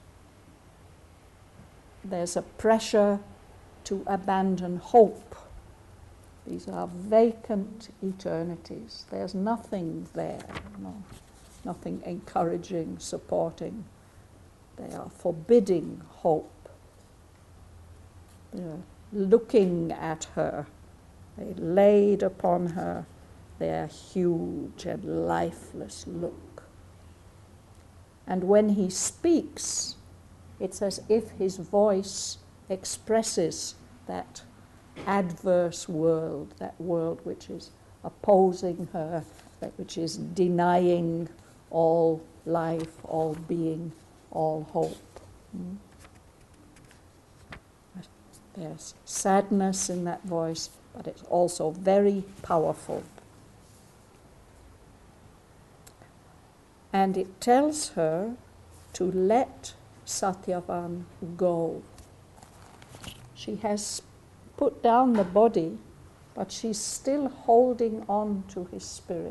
there's a pressure to abandon hope. These are vacant eternities. There's nothing there, nothing encouraging, supporting. They are forbidding hope. They're looking at her. They laid upon her their huge and lifeless look. And when he speaks, it's as if his voice expresses that adverse world, that world which is opposing her, that which is denying all life, all being, all hope. There's sadness in that voice, but it's also very powerful. And it tells her to let Satyavan go. She has put down the body, but she's still holding on to his spirit.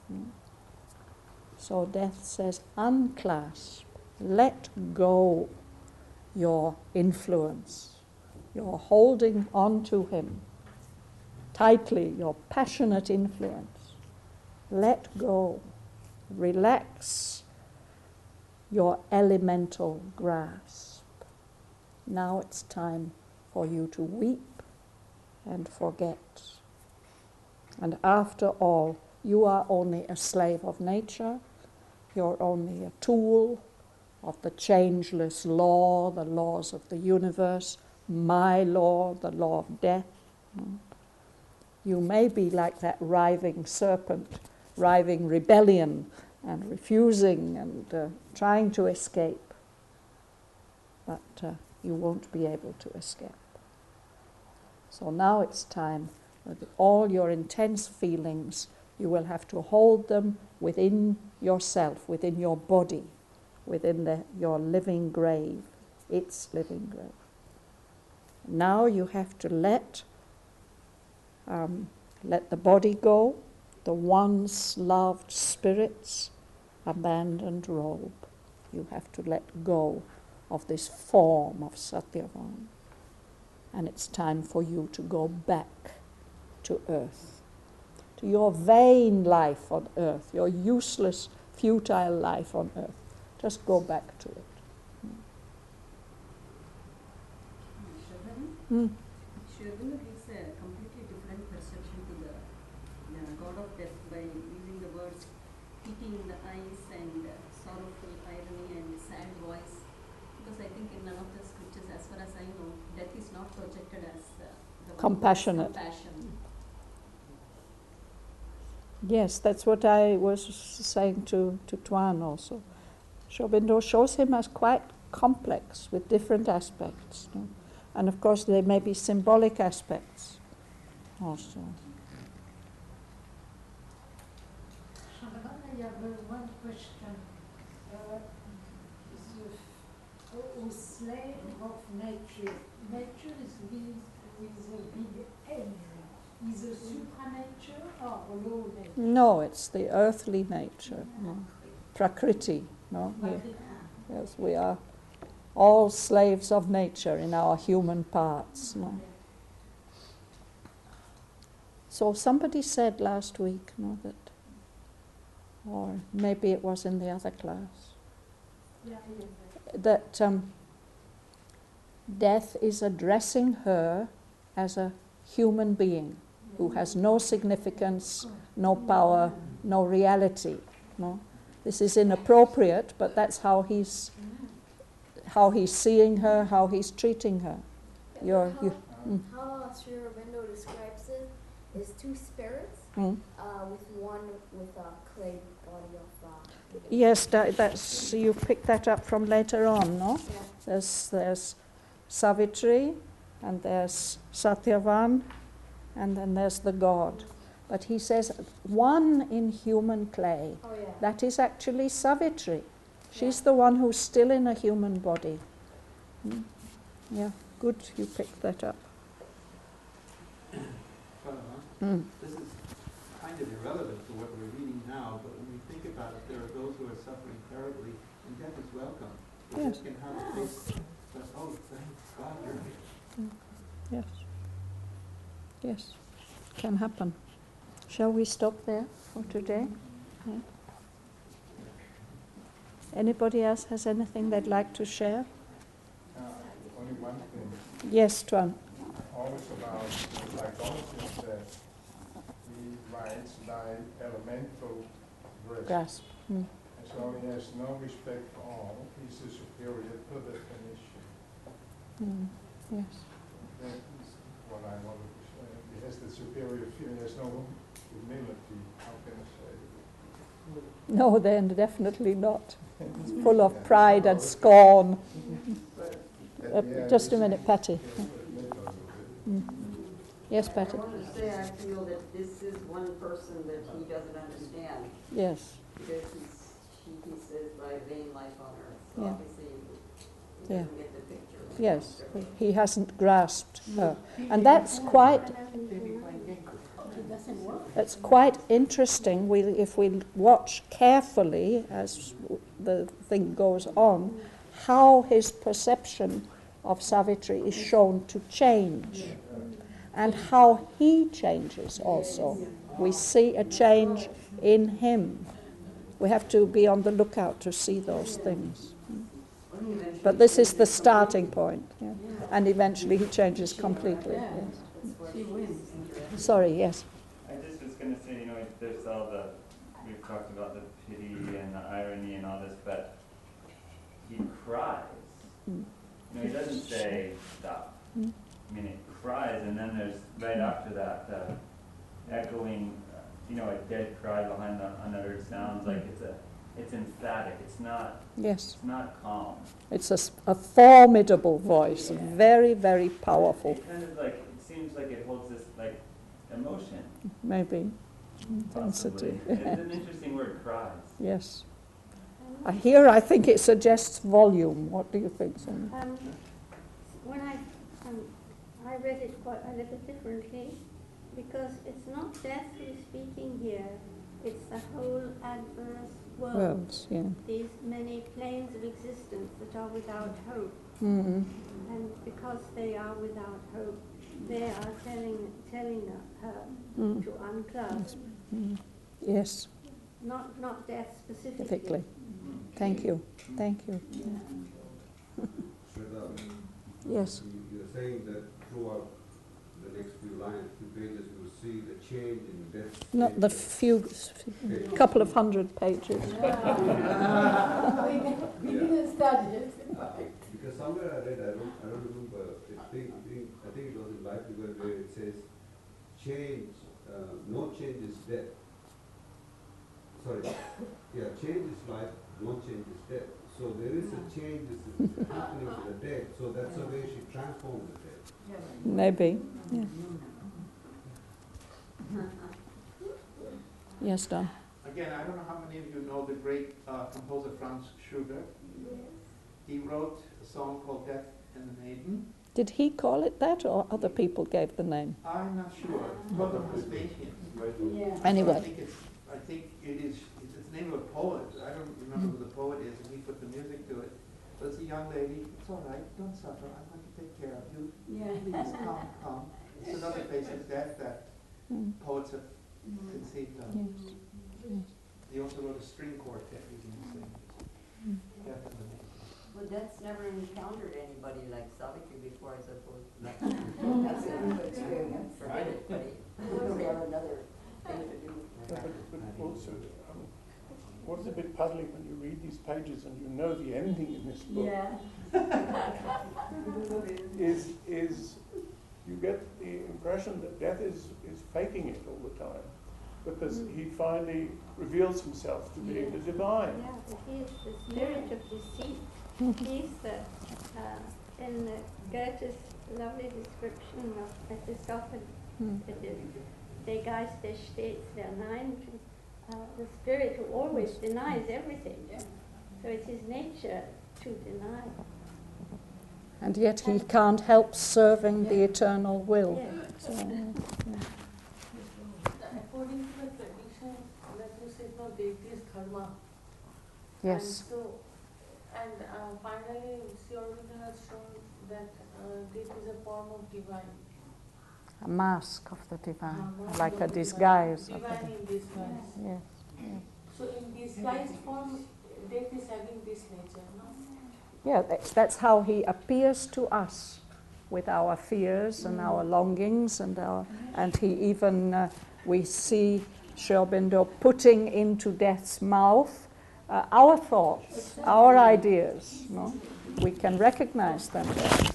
So death says, unclasp, let go your influence. You're holding on to him tightly, your passionate influence. Let go. Relax your elemental grasp. Now it's time for you to weep and forget. And after all, you are only a slave of nature. You're only a tool of the changeless law, the laws of the universe, my law, the law of death. You may be like that writhing serpent, writhing rebellion and refusing and trying to escape, but you won't be able to escape. So now it's time, with all your intense feelings, you will have to hold them within yourself, within your body, within your living grave, its living grave. Now you have to let the body go, the once loved spirit's abandoned robe. You have to let go of this form of Satyavan. And it's time for you to go back to earth, to your vain life on earth, your useless, futile life on earth. Just go back to it. Shraddha gives a completely different perception to the god of death by using the words pity in the eyes and sorrowful irony and sad voice. Because I think in none of the scriptures, as far as I know, death is not projected as the compassionate. Compassion. Yes, that's what I was saying to Tuan also. Sri Aurobindo shows him as quite complex with different aspects. No? And of course there may be symbolic aspects also. I have one question. The slave of nature. Nature is with a big N. Is a supranature or a low nature? No, it's the earthly nature. No. Prakriti. No? Yes, we are all slaves of nature in our human parts. No? So somebody said last week, no, that, or maybe it was in the other class, that death is addressing her as a human being who has no significance, no power, no reality. No? This is inappropriate, but that's how he's seeing her, how he's treating her. How Sri Aurobindo describes it is two spirits with one with a clay body of yes, that's you picked that up from later on, no? Yeah. There's Savitri, and there's Satyavan, and then there's the god. But he says one in human clay. Oh, yeah. That is actually Savitri. She's the one who's still in a human body. Yeah, good you picked that up. This is kind of irrelevant to what we're reading now, but when we think about it, there are those who are suffering terribly, and death is welcome. We just can have a face that, oh, thank God you're here. Yes. Yes, can happen. Shall we stop there for today? Yeah. Anybody else has anything they'd like to share? Only one thing. Yes, Tuan. Always about, like Donaldson said, he writes thy elemental grasp. And so he has no respect for all. He's a superior per definition. Yes. That is what I wanted to say. He has the superior feeling. There's no humility. How can I say it? No, then definitely not. It's full of pride and scorn. Just a minute, Patty. Yes, Patty. I want to say I feel that this is one person that he doesn't understand. Yes. Because he says by vain life on earth. So Yeah. obviously Yeah. doesn't get the picture. Yes, he hasn't grasped her. And that's quite interesting. If we watch carefully as the thing goes on, how his perception of Savitri is shown to change, and how he changes also. We see a change in him. We have to be on the lookout to see those things. But this is the starting point, yeah. And eventually he changes completely. Yes. Sorry, yes. I just was going to say, there's all the, we've talked about the pity and the irony and all this, but he cries. He doesn't say stop. I mean, it cries, and then there's, right after that, the echoing, a dead cry behind the unuttered sounds, like it's emphatic, it's not, yes. It's not calm. It's a formidable voice, very, very powerful. It kind of like, it seems like it holds this, like, emotion. Maybe. Intensity. It's an interesting word, cries. Yes. Here I think it suggests volume. What do you think, Sonia? When I read it quite a little differently, because it's not death who is speaking here, it's the whole adverse world. Worlds, yeah. These many planes of existence that are without hope. Mm-hmm. And because they are without hope, they are telling her to unclasp. Yes. Not death specifically. Thank you. Thank you. Yes. You're saying that throughout the next few pages, you will see the change in death. Not the couple of hundred pages. We didn't start yet. Because somewhere I read, I don't remember, I think it was in Livelihood where it says, change, no change is death. Sorry, change is life, no change is death. So there is a change that is happening to the dead, so that's the way she transformed the dead. Maybe, yeah. Yes, Don. Again, I don't know how many of you know the great composer Franz Schubert. Yes. He wrote a song called Death and the Maiden. Did he call it that, or other people gave the name? I'm not sure. It's called the Vespasian. Yeah. Anyway. I think it's the name of a poet. I don't remember who the poet is, and he put the music to it. But it's a young lady. It's all right. Don't suffer. I'm going to take care of you. Yeah. Please come. It's another face of death that poets have conceived of. Yes. He also wrote a string quartet using the same Death and the Maiden. Well, that's never encountered anybody like Savitri before, I suppose. That's a new experience for everybody. We have another thing to do. But also, what's a bit puzzling when you read these pages and you know the ending in this book is you get the impression that death is faking it all the time, because he finally reveals himself to be the divine. Yeah, he is the spirit of deceit. He's in Goethe's lovely description of Mephistopheles, it is der Geist, der stets verneint, the spirit who always denies everything. So it's his nature to deny. And yet he can't help serving the eternal will. So, According to the tradition, like you said, no, deity is dharma. yes. And finally, Sri Aurobindo has shown that death is a form of divine. A mask of the divine, like a disguise. Divine in disguise. Yes. So in disguised form, death is having this nature, no? Yeah, that's how he appears to us, with our fears and our longings, and he even, we see Sri Aurobindo putting into death's mouth our thoughts, our ideas. No? We can recognize them there.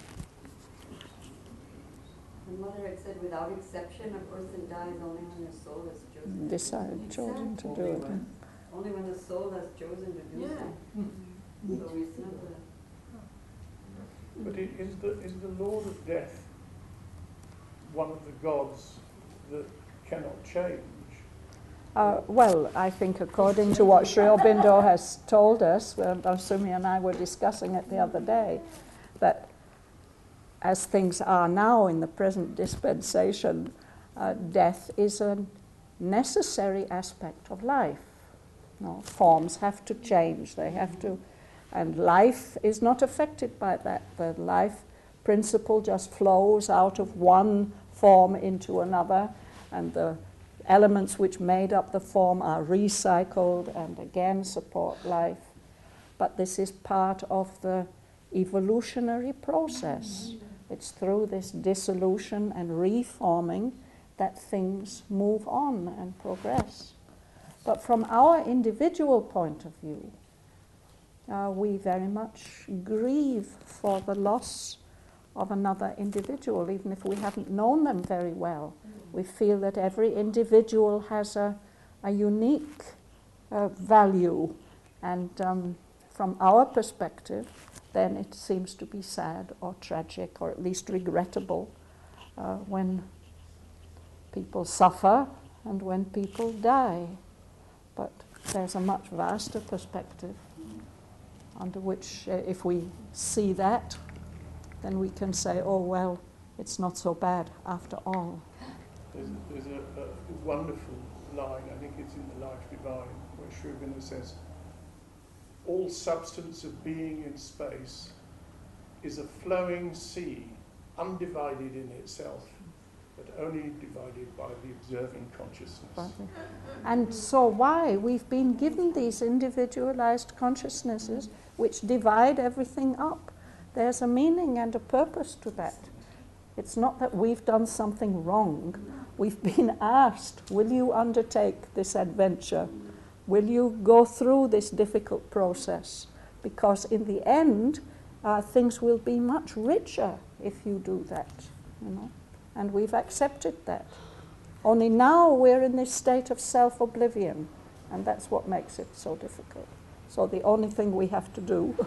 The mother had said, without exception, a person dies only when the soul has chosen to do it. Only when the soul has chosen to do so. So it's not But is the Lord of Death one of the gods that cannot change? Well, I think according to what Sri Aurobindo has told us, Sumi and I were discussing it the other day, that as things are now in the present dispensation, death is a necessary aspect of life. No, forms have to change, they have to, and life is not affected by that. The life principle just flows out of one form into another, and the elements which made up the form are recycled and again support life. But this is part of the evolutionary process. It's through this dissolution and reforming that things move on and progress. But from our individual point of view, we very much grieve for the loss of another individual, even if we haven't known them very well. We feel that every individual has a unique value, and from our perspective, then it seems to be sad or tragic or at least regrettable when people suffer and when people die. But there's a much vaster perspective under which, if we see that, then we can say, oh, well, it's not so bad after all. There's a wonderful line, I think it's in the Life Divine, where Sri Aurobindo says, all substance of being in space is a flowing sea, undivided in itself, but only divided by the observing consciousness. And so why? We've been given these individualized consciousnesses which divide everything up. There's a meaning and a purpose to that. It's not that we've done something wrong. We've been asked, will you undertake this adventure? Will you go through this difficult process? Because in the end, things will be much richer if you do that, you know. And we've accepted that. Only now we're in this state of self-oblivion, and that's what makes it so difficult. So the only thing we have to do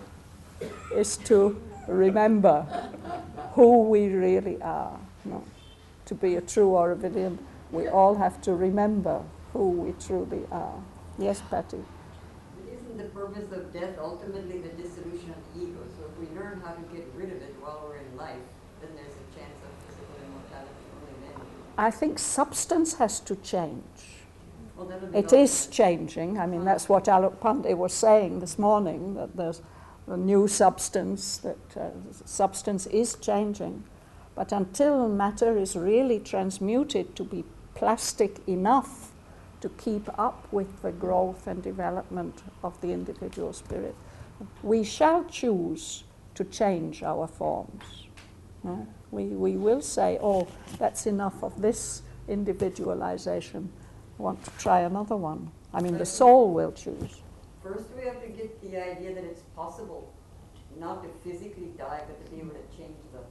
is to remember who we really are. No. To be a true Aurobidian, we all have to remember who we truly are. Yes, Patty? Isn't the purpose of death ultimately the dissolution of the ego? So if we learn how to get rid of it while we're in life, then there's a chance of physical immortality only then. I think substance has to change. Well, it is changing. I mean, that's what Alok Pandey was saying this morning, that there's a new substance, that substance is changing. But until matter is really transmuted to be plastic enough to keep up with the growth and development of the individual spirit, we shall choose to change our forms. No? We will say, oh, that's enough of this individualization. I want to try another one. I mean, the soul will choose. First, we have to get the idea that it's possible not to physically die, but to be able to change the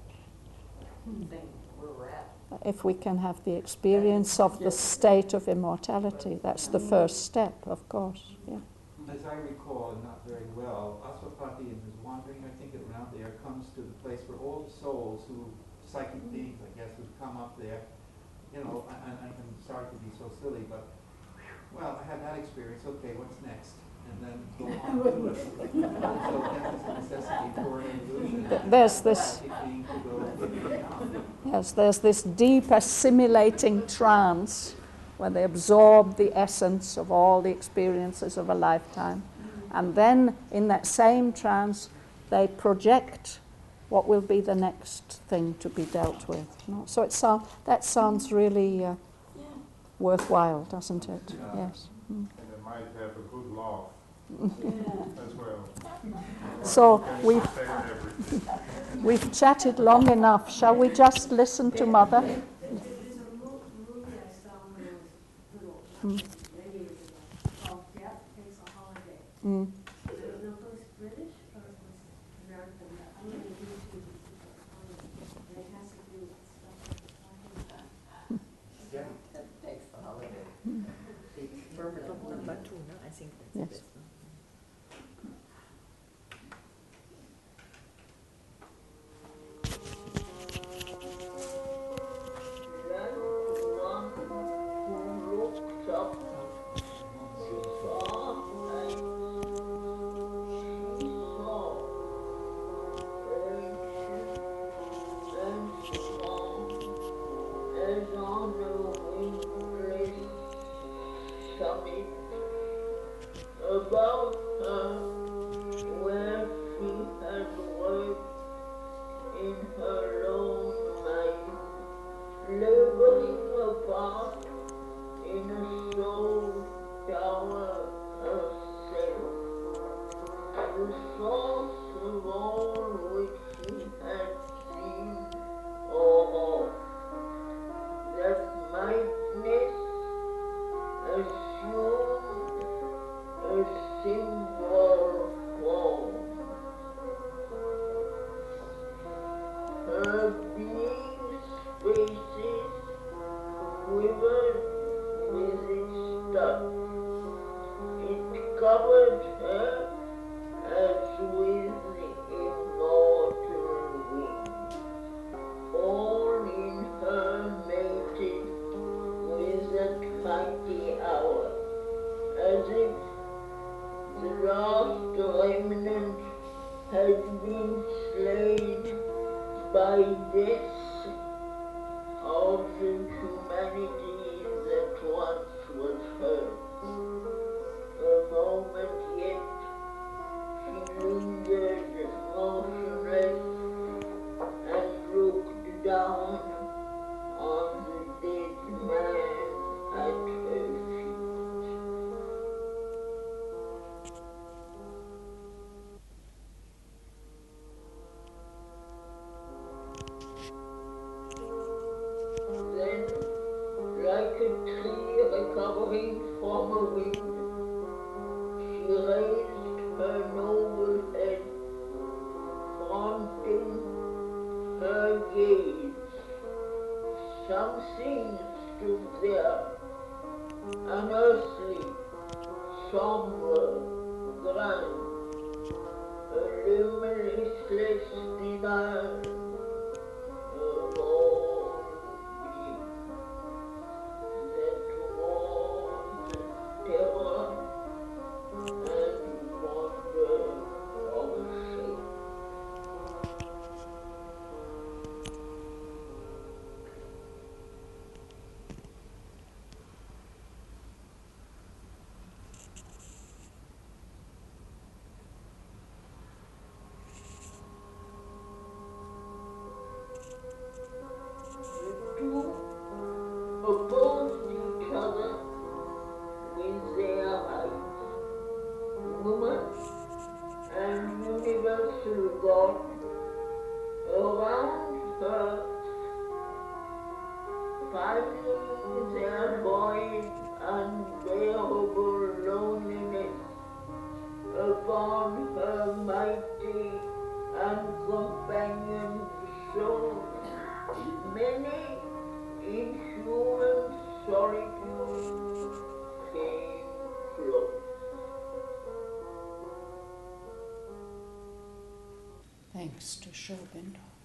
thing where we're at. If we can have the experience of the state of immortality, that's the first step, of course. Yeah. As I recall, and not very well, Aswapati in his wandering, I think, around there, comes to the place where all the souls who, psychic beings, I guess, who've come up there, you know, I'm sorry to be so silly, but, well, I had that experience, okay, what's next? And then go on to it. So death is a necessity for an evolution. There's this, yes, there's this deep assimilating trance where they absorb the essence of all the experiences of a lifetime. And then in that same trance, they project what will be the next thing to be dealt with. You know? So that sounds really worthwhile, doesn't it? Yeah. Yes. And they might have a good laugh as well. So we've chatted long enough. Shall we just listen to Mother? There's a movie I saw when I was little, many years ago, called Death Takes a Holiday. I don't know if it was British or it was American, but I'm going to YouTube it because it has to do with stuff that we're talking about. Yeah, that takes the holiday. The permanent one. I think that's Yes. it. a symbol form. Her being's faces quivered with its touch. It covered her as with immortal wings, all in her mated with that mighty hour, as if the last remnant had been slain by death of the humanity that once was hers. A moment yet she lingered motionless and looked down on the dead man at her feet. Then, like a tree recovering from a wind, she raised her noble head, fronting her gaze. Something stood there, unearthly, somber, grand, a limitless denial of all being, that was terror and wonder of a shape. The two opposed each other with their eyes. Woman and universal God around her, finding their void unbearable loneliness upon her mighty and companion soul. Many in human solitude came close. Thanks to Shobin.